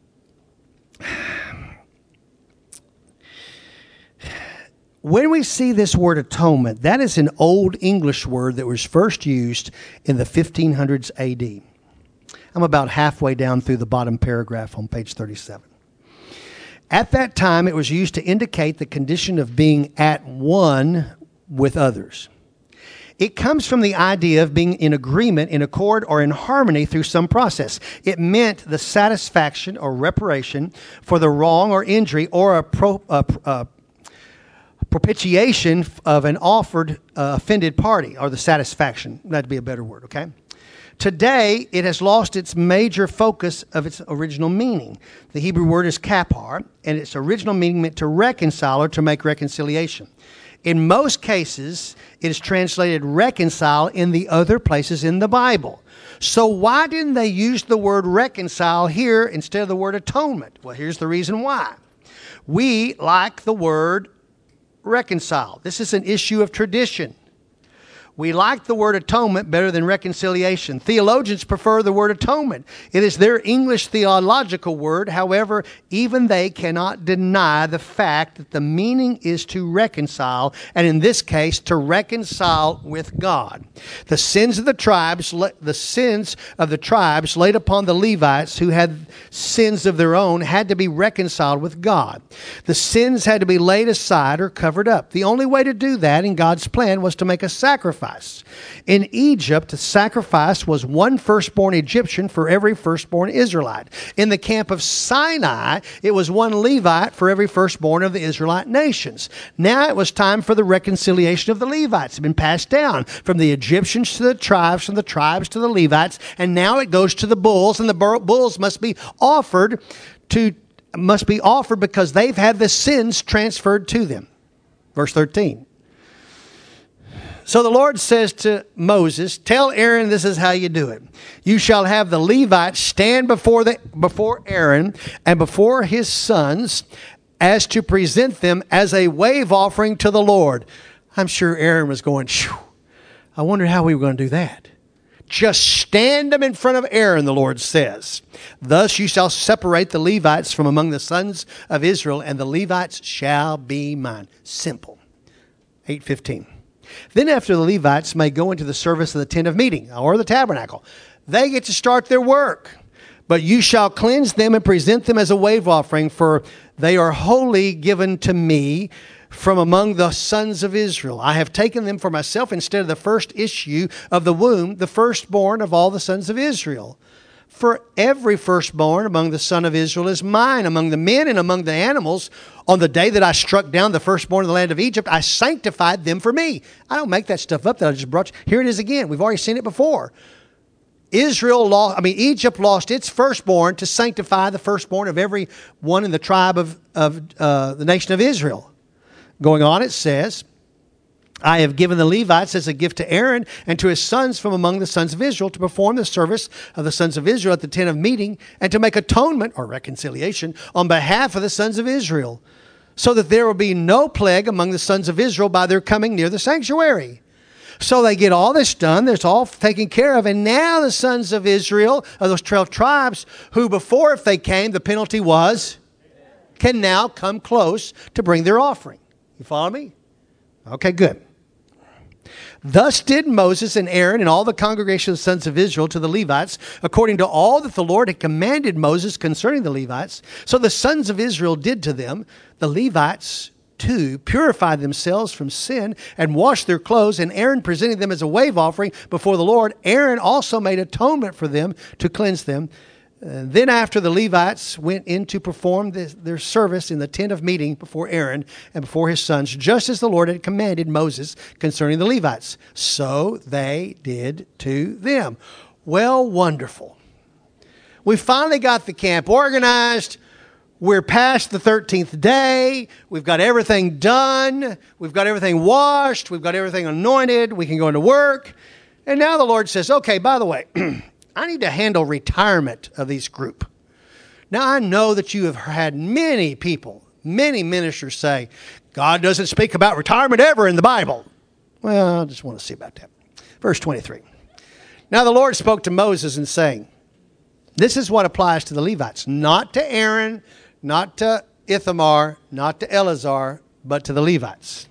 when we see this word atonement, that is an old English word that was first used in the 1500s AD. I'm about halfway down through the bottom paragraph on page 37. At that time, it was used to indicate the condition of being at one with others. It comes from the idea of being in agreement, in accord, or in harmony through some process. It meant the satisfaction or reparation for the wrong or injury or a propitiation of an offended party, or the satisfaction. That'd be a better word, okay? Today, it has lost its major focus of its original meaning. The Hebrew word is kapar, and its original meaning meant to reconcile or to make reconciliation. In most cases, it is translated reconcile in the other places in the Bible. So why didn't they use the word reconcile here instead of the word atonement? Well, here's the reason why. We like the word reconcile. This is an issue of tradition. We like the word atonement better than reconciliation. Theologians prefer the word atonement. It is their English theological word. However, even they cannot deny the fact that the meaning is to reconcile, and in this case, to reconcile with God. The sins of the tribes laid upon the Levites who had sins of their own had to be reconciled with God. The sins had to be laid aside or covered up. The only way to do that in God's plan was to make a sacrifice. In Egypt, the sacrifice was one firstborn Egyptian for every firstborn Israelite. In the camp of Sinai, it was one Levite for every firstborn of the Israelite nations. Now it was time for the reconciliation of the Levites. It had been passed down from the Egyptians to the tribes, from the tribes to the Levites, and now it goes to the bulls, and the bulls must be offered because they've had the sins transferred to them. Verse 13. So the Lord says to Moses, tell Aaron this is how you do it. You shall have the Levites stand before Aaron and before his sons as to present them as a wave offering to the Lord. I'm sure Aaron was going, phew, I wonder how we were going to do that. Just stand them in front of Aaron, the Lord says. Thus you shall separate the Levites from among the sons of Israel, and the Levites shall be mine. Simple. 8:15. Then after the Levites may go into the service of the tent of meeting or the tabernacle, they get to start their work. But you shall cleanse them and present them as a wave offering, for they are wholly given to me from among the sons of Israel. I have taken them for myself instead of the first issue of the womb, the firstborn of all the sons of Israel. For every firstborn among the sons of Israel is mine, among the men and among the animals. On the day that I struck down the firstborn of the land of Egypt, I sanctified them for me. I don't make that stuff up that I just brought you. Here it is again. We've already seen it before. Egypt lost its firstborn to sanctify the firstborn of every one in the tribe of the nation of Israel. Going on, it says, I have given the Levites as a gift to Aaron and to his sons from among the sons of Israel to perform the service of the sons of Israel at the tent of meeting and to make atonement or reconciliation on behalf of the sons of Israel, so that there will be no plague among the sons of Israel by their coming near the sanctuary. So they get all this done. It's all taken care of. And now the sons of Israel, of those 12 tribes, who before, if they came, the penalty was, can now come close to bring their offering. You follow me? Okay, good. Thus did Moses and Aaron and all the congregation of the sons of Israel to the Levites, according to all that the Lord had commanded Moses concerning the Levites. So the sons of Israel did to them. The Levites, too, purified themselves from sin and washed their clothes, and Aaron presented them as a wave offering before the Lord. Aaron also made atonement for them to cleanse them. Then after the Levites went in to perform their service in the tent of meeting before Aaron and before his sons, just as the Lord had commanded Moses concerning the Levites. So they did to them. Well, wonderful. We finally got the camp organized. We're past the 13th day. We've got everything done. We've got everything washed. We've got everything anointed. We can go into work. And now the Lord says, okay, by the way, I need to handle retirement of this group. Now, I know that you have had many people, many ministers say, God doesn't speak about retirement ever in the Bible. Well, I just want to see about that. Verse 23. Now the Lord spoke to Moses and saying, this is what applies to the Levites, not to Aaron, not to Ithamar, not to Eleazar, but to the Levites.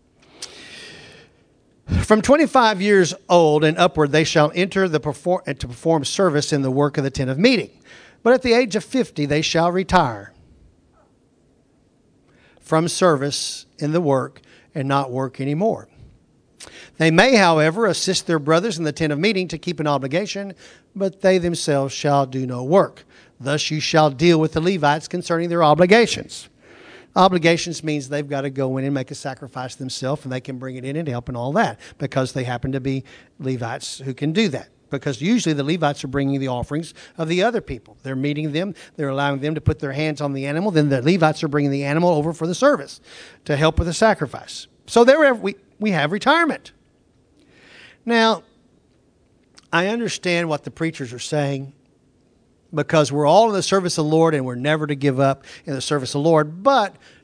From 25 years old and upward, they shall enter to perform service in the work of the tent of meeting. But at the age of 50, they shall retire from service in the work and not work anymore. They may, however, assist their brothers in the tent of meeting to keep an obligation, but they themselves shall do no work. Thus you shall deal with the Levites concerning their obligations. Obligations means they've got to go in and make a sacrifice themselves, and they can bring it in and help and all that, because they happen to be Levites who can do that. Because usually the Levites are bringing the offerings of the other people. They're meeting them. They're allowing them to put their hands on the animal. Then the Levites are bringing the animal over for the service to help with the sacrifice. So there we have retirement. Now, I understand what the preachers are saying, because we're all in the service of the Lord and we're never to give up in the service of the Lord. But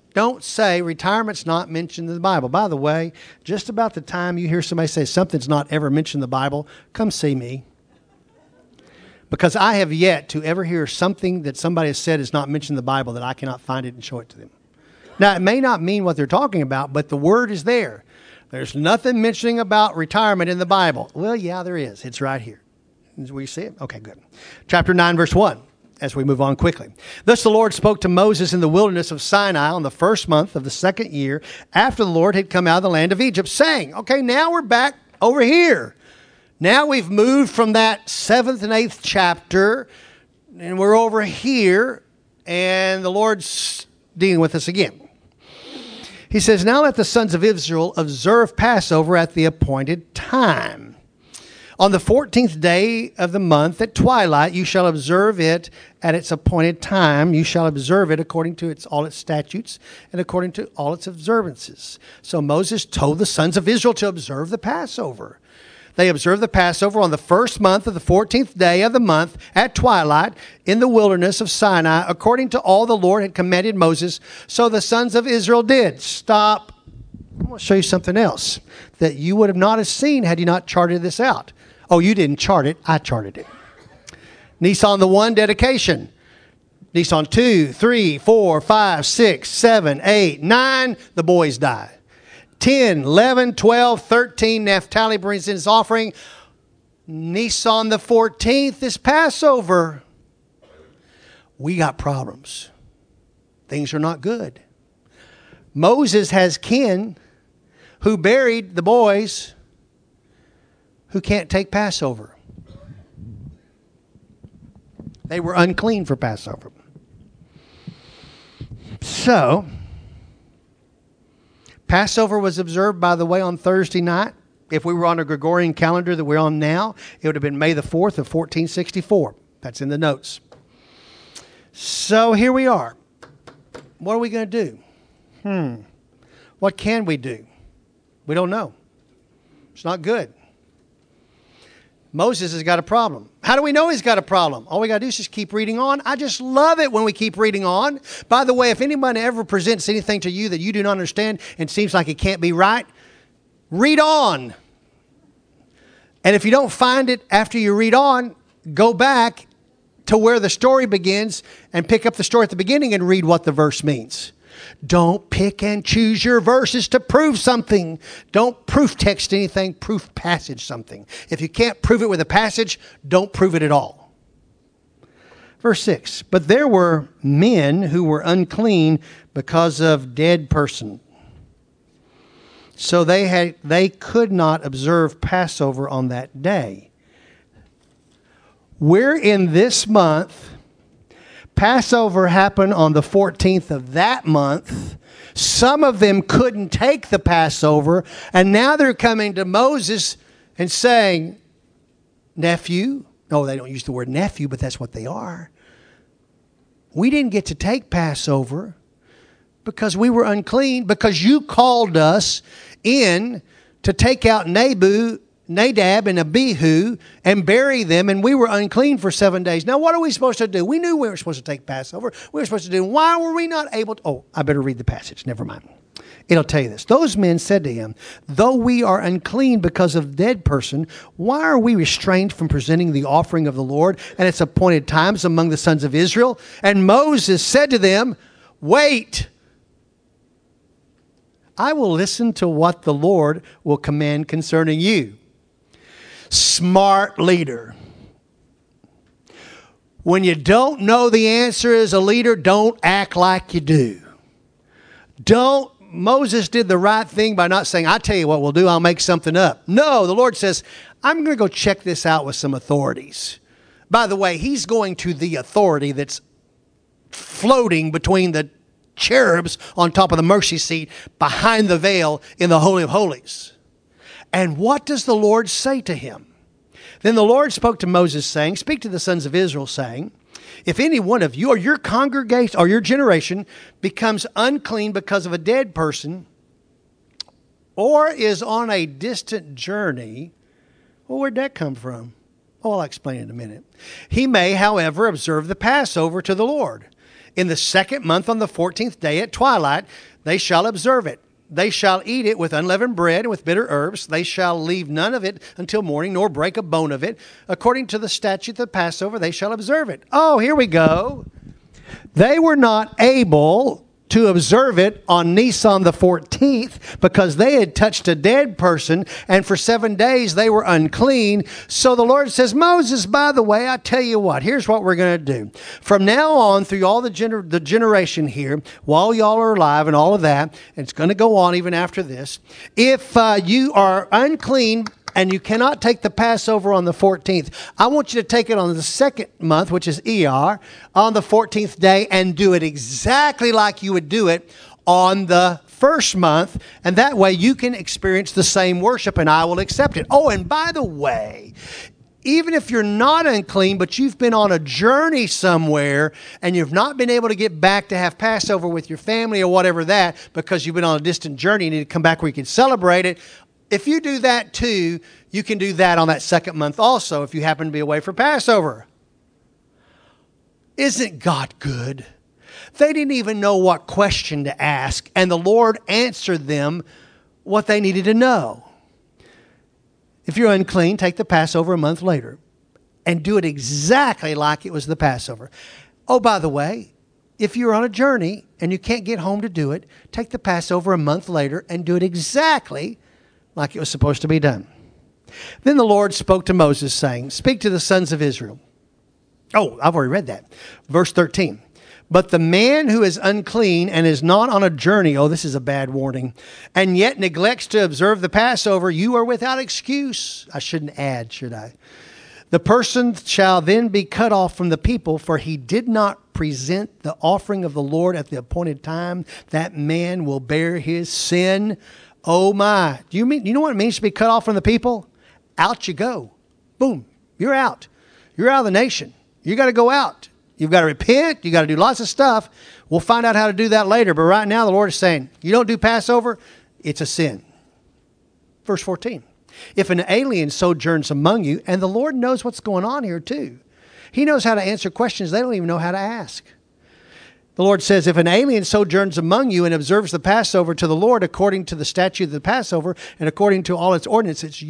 Don't say retirement's not mentioned in the Bible. By the way, just about the time you hear somebody say something's not ever mentioned in the Bible, come see me. Because I have yet to ever hear something that somebody has said is not mentioned in the Bible that I cannot find it and show it to them. Now, it may not mean what they're talking about, but the word is there. There's nothing mentioning about retirement in the Bible. Well, yeah, there is. It's right here. We see it? Okay, good. Chapter 9, verse 1. As we move on quickly. Thus the Lord spoke to Moses in the wilderness of Sinai on the first month of the second year after the Lord had come out of the land of Egypt, saying, okay, now we're back over here. Now we've moved from that 7th and 8th chapter, and we're over here, and the Lord's dealing with us again. He says, now let the sons of Israel observe Passover at the appointed time. On the 14th day of the month at twilight, you shall observe it at its appointed time. You shall observe it according to all its statutes and according to all its observances. So Moses told the sons of Israel to observe the Passover. They observed the Passover on the first month of the 14th day of the month at twilight in the wilderness of Sinai, according to all the Lord had commanded Moses. So the sons of Israel did. Stop. I want to show you something else that you would have not have seen had you not charted this out. Oh, you didn't chart it. I charted it. Nisan the 1, dedication. Nisan 2, 3, 4, 5, 6, 7, 8, 9, the boys die. 10, 11, 12, 13, Naphtali brings in his offering. Nisan the 14th is Passover. We got problems. Things are not good. Moses has kin who buried the boys who can't take Passover. They were unclean for Passover. So, Passover was observed, by the way, on Thursday night. If we were on a Gregorian calendar that we're on now, it would have been May the 4th of 1464. That's in the notes. So here we are. What are we going to do? What can we do? We don't know. It's not good. Moses has got a problem. How do we know he's got a problem? All we got to do is just keep reading on. I just love it when we keep reading on. By the way, if anyone ever presents anything to you that you do not understand and seems like it can't be right, read on. And if you don't find it after you read on, go back to where the story begins and pick up the story at the beginning and read what the verse means. Don't pick and choose your verses to prove something. Don't proof text anything, proof passage something. If you can't prove it with a passage, don't prove it at all. Verse 6, but there were men who were unclean because of dead person. So they could not observe Passover on that day. We're in this month. Passover happened on the 14th of that month. Some of them couldn't take the Passover, and now they're coming to Moses and saying, nephew. No, they don't use the word nephew, but that's what they are. We didn't get to take Passover because we were unclean, because you called us in to take out Nadab and Abihu and bury them, and we were unclean for 7 days. Now, what are we supposed to do? We knew we were supposed to take Passover. We were supposed to do. Why were we not able to? Oh, I better read the passage. Never mind. It'll tell you this. Those men said to him, though we are unclean because of dead person, why are we restrained from presenting the offering of the Lord at its appointed times among the sons of Israel? And Moses said to them, wait, I will listen to what the Lord will command concerning you. Smart leader. When you don't know the answer as a leader, don't act like you do. Moses did the right thing by not saying, I tell you what we'll do, I'll make something up. No, the Lord says, I'm going to go check this out with some authorities. By the way, he's going to the authority that's floating between the cherubs on top of the mercy seat behind the veil in the Holy of Holies. And what does the Lord say to him? Then the Lord spoke to Moses, saying, speak to the sons of Israel, saying, if any one of you or your congregation or your generation becomes unclean because of a dead person or is on a distant journey, well, where'd that come from? Oh, I'll explain in a minute. He may, however, observe the Passover to the Lord. In the second month on the 14th day at twilight, they shall observe it. They shall eat it with unleavened bread and with bitter herbs. They shall leave none of it until morning, nor break a bone of it. According to the statute of the Passover, they shall observe it. Oh, here we go. They were not able to observe it on Nisan the 14th because they had touched a dead person, and for 7 days they were unclean. So the Lord says, Moses, by the way, I tell you what, here's what we're going to do. From now on, through all the generation here, while y'all are alive and all of that, and it's going to go on even after this, if you are unclean and you cannot take the Passover on the 14th, I want you to take it on the second month, which is ER, on the 14th day, and do it exactly like you would do it on the first month. And that way you can experience the same worship, and I will accept it. Oh, and by the way, even if you're not unclean, but you've been on a journey somewhere and you've not been able to get back to have Passover with your family or whatever that, because you've been on a distant journey and you need to come back where you can celebrate it, if you do that too, you can do that on that second month also if you happen to be away for Passover. Isn't God good? They didn't even know what question to ask, and the Lord answered them what they needed to know. If you're unclean, take the Passover a month later and do it exactly like it was the Passover. Oh, by the way, if you're on a journey and you can't get home to do it, take the Passover a month later and do it exactly like it was supposed to be done. Then the Lord spoke to Moses, saying, speak to the sons of Israel. Oh, I've already read that. Verse 13. But the man who is unclean and is not on a journey, oh, this is a bad warning, and yet neglects to observe the Passover, you are without excuse. I shouldn't add, should I? The person shall then be cut off from the people, for he did not present the offering of the Lord at the appointed time. That man will bear his sin. Oh my. You know what it means to be cut off from the people? Out you go. Boom. You're out. You're out of the nation. You got to go out. You've got to repent. You got to do lots of stuff. We'll find out how to do that later. But right now the Lord is saying, you don't do Passover, it's a sin. Verse 14. If an alien sojourns among you, and the Lord knows what's going on here too. He knows how to answer questions they don't even know how to ask. The Lord says, if an alien sojourns among you and observes the Passover to the Lord according to the statute of the Passover and according to all its ordinances,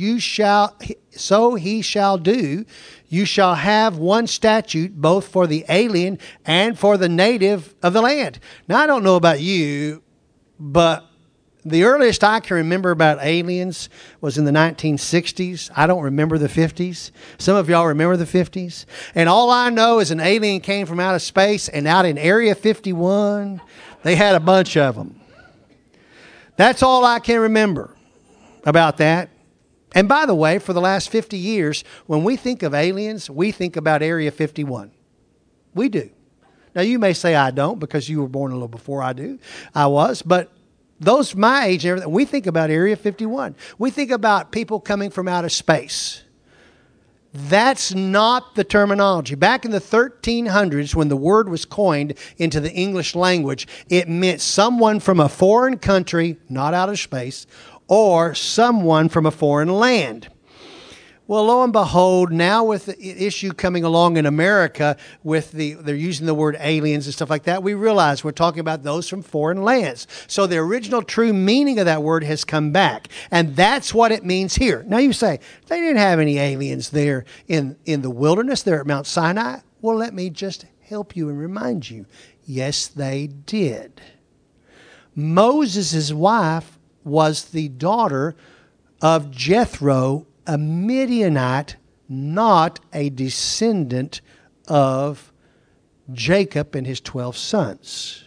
so he shall do. You shall have one statute both for the alien and for the native of the land. Now, I don't know about you, but the earliest I can remember about aliens was in the 1960s. I don't remember the 50s. Some of y'all remember the 50s. And all I know is an alien came from outer space, and out in Area 51, they had a bunch of them. That's all I can remember about that. And by the way, for the last 50 years, when we think of aliens, we think about Area 51. We do. Now, you may say I don't because you were born a little before I was, but those my age and everything, we think about Area 51. We think about people coming from outer space. That's not the terminology. Back in the 1300s, when the word was coined into the English language, it meant someone from a foreign country, not outer space, or someone from a foreign land. Well, lo and behold, now with the issue coming along in America with they're using the word aliens and stuff like that, we realize we're talking about those from foreign lands. So the original true meaning of that word has come back. And that's what it means here. Now you say, they didn't have any aliens there in the wilderness there at Mount Sinai. Well, let me just help you and remind you. Yes, they did. Moses' wife was the daughter of Jethro, a Midianite, not a descendant of Jacob and his 12 sons.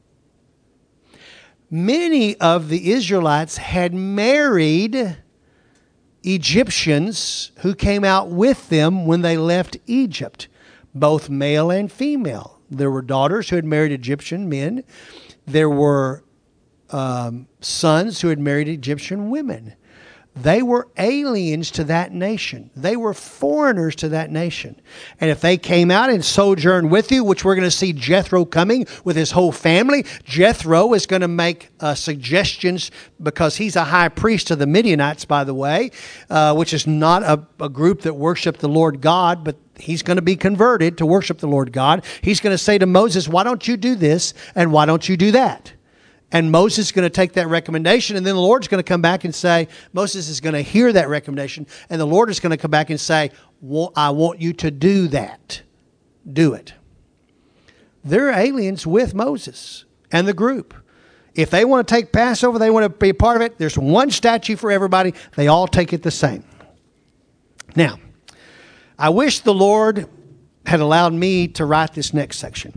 Many of the Israelites had married Egyptians who came out with them when they left Egypt, both male and female. There were daughters who had married Egyptian men. There were sons who had married Egyptian women. They were aliens to that nation. They were foreigners to that nation. And if they came out and sojourned with you, which we're going to see Jethro coming with his whole family, Jethro is going to make suggestions because he's a high priest of the Midianites, by the way, which is not a group that worshiped the Lord God, but he's going to be converted to worship the Lord God. He's going to say to Moses, why don't you do this and why don't you do that? And Moses is going to take that recommendation, and then the Lord's going to come back and say, Moses is going to hear that recommendation, and the Lord is going to come back and say, well, I want you to do that. Do it. They're aliens with Moses and the group. If they want to take Passover, they want to be a part of it, there's one statue for everybody. They all take it the same. Now, I wish the Lord had allowed me to write this next section.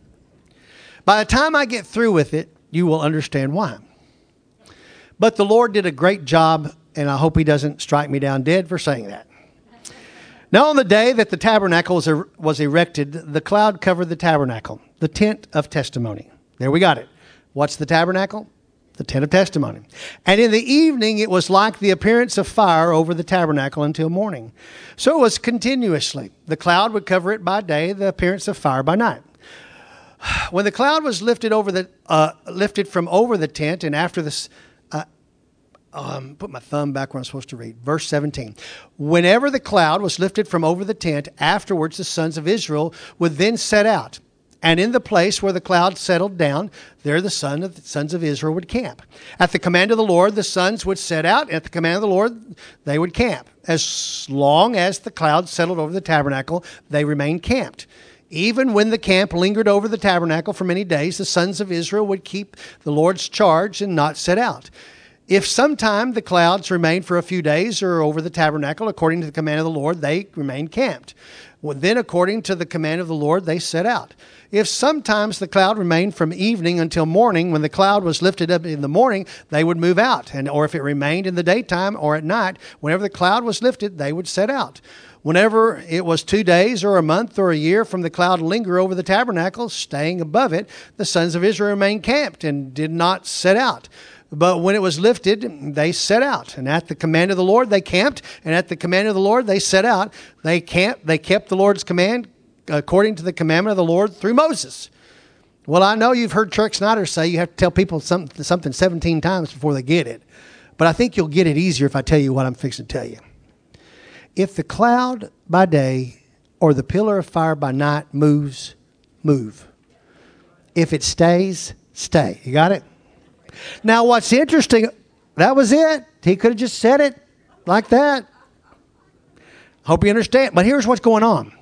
By the time I get through with it, you will understand why. But the Lord did a great job, and I hope he doesn't strike me down dead for saying that. Now, on the day that the tabernacle was erected, the cloud covered the tabernacle, the tent of testimony. There we got it. What's the tabernacle? The tent of testimony. And in the evening, it was like the appearance of fire over the tabernacle until morning. So it was continuously. The cloud would cover it by day, the appearance of fire by night. When the cloud was lifted from over the tent, and after this, put my thumb back where I'm supposed to read. Verse 17. Whenever the cloud was lifted from over the tent, afterwards the sons of Israel would then set out. And in the place where the cloud settled down, there the sons of Israel would camp. At the command of the Lord, the sons would set out. At the command of the Lord, they would camp. As long as the cloud settled over the tabernacle, they remained camped. Even when the camp lingered over the tabernacle for many days, the sons of Israel would keep the Lord's charge and not set out. If sometime the clouds remained for a few days or over the tabernacle, according to the command of the Lord, they remained camped. Well, then, according to the command of the Lord, they set out. If sometimes the cloud remained from evening until morning, when the cloud was lifted up in the morning, they would move out. Or if it remained in the daytime or at night, whenever the cloud was lifted, they would set out. Whenever it was 2 days or a month or a year from the cloud to linger over the tabernacle, staying above it, the sons of Israel remained camped and did not set out. But when it was lifted, they set out. And at the command of the Lord, they camped. And at the command of the Lord, they set out. They kept the Lord's command according to the commandment of the Lord through Moses. Well, I know you've heard Chuck Snyder say you have to tell people something 17 times before they get it. But I think you'll get it easier if I tell you what I'm fixing to tell you. If the cloud by day or the pillar of fire by night moves, move. If it stays, stay. You got it? Now, what's interesting, that was it. He could have just said it like that. Hope you understand. But here's what's going on.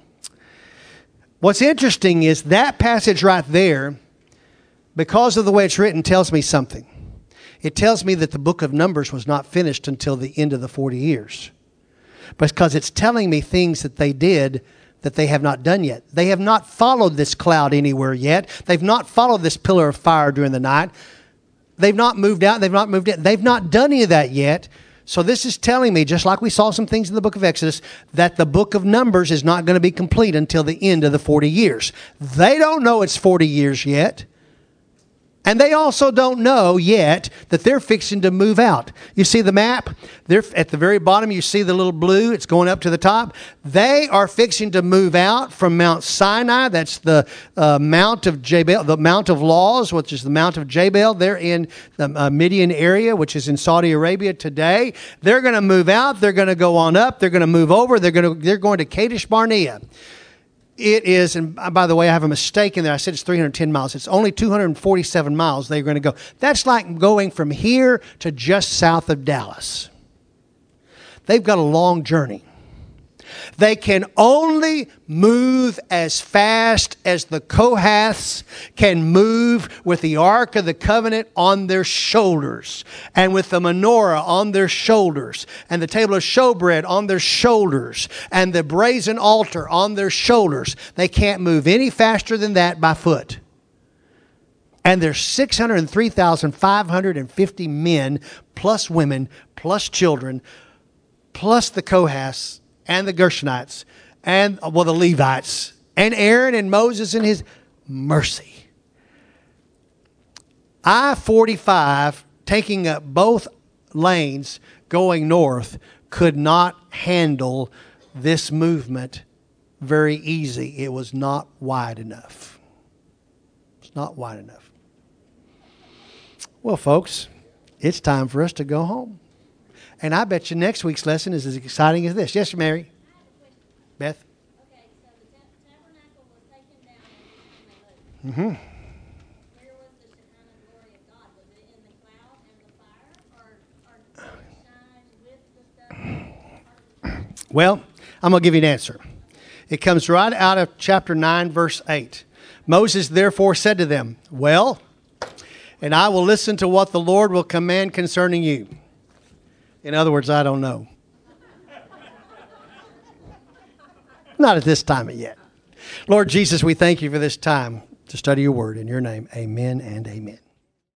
What's interesting is that passage right there, because of the way it's written, tells me something. It tells me that the book of Numbers was not finished until the end of the 40 years. Because it's telling me things that they did that they have not done yet. They have not followed this cloud anywhere yet. They've not followed this pillar of fire during the night. They've not moved out. They've not moved in. They've not done any of that yet. So this is telling me, just like we saw some things in the book of Exodus, that the book of Numbers is not going to be complete until the end of the 40 years. They don't know it's 40 years yet. And they also don't know yet that they're fixing to move out. You see the map? They're at the very bottom, you see the little blue. It's going up to the top. They are fixing to move out from Mount Sinai. That's the Mount of Jabal, the Mount of Laws, which is the Mount of Jabal. They're in the Midian area, which is in Saudi Arabia today. They're going to move out. They're going to go on up. They're going to move over. They're going to Kadesh Barnea. It is, and by the way, I have a mistake in there. I said it's 310 miles. It's only 247 miles they're going to go. That's like going from here to just south of Dallas. They've got a long journey. They can only move as fast as the Kohaths can move with the Ark of the Covenant on their shoulders, and with the menorah on their shoulders, and the table of showbread on their shoulders, and the brazen altar on their shoulders. They can't move any faster than that by foot. And there's 603,550 men, plus women, plus children, plus the Kohaths, and the Gershonites, and the Levites, and Aaron and Moses and his mercy. I-45, taking up both lanes going north, could not handle this movement very easy. It was not wide enough. It's not wide enough. Well, folks, it's time for us to go home. And I bet you next week's lesson is as exciting as this. Yes, Mary? Beth? Okay. Mm-hmm. Where was the Shekinah glory of God? Was it in the cloud and the fire, or did it shine with the stuff? Well, I'm going to give you an answer. It comes right out of chapter 9, verse 8. Moses therefore said to them, well, and I will listen to what the Lord will command concerning you. In other words, I don't know. Not at this time yet. Lord Jesus, we thank you for this time to study your word. In your name, amen and amen.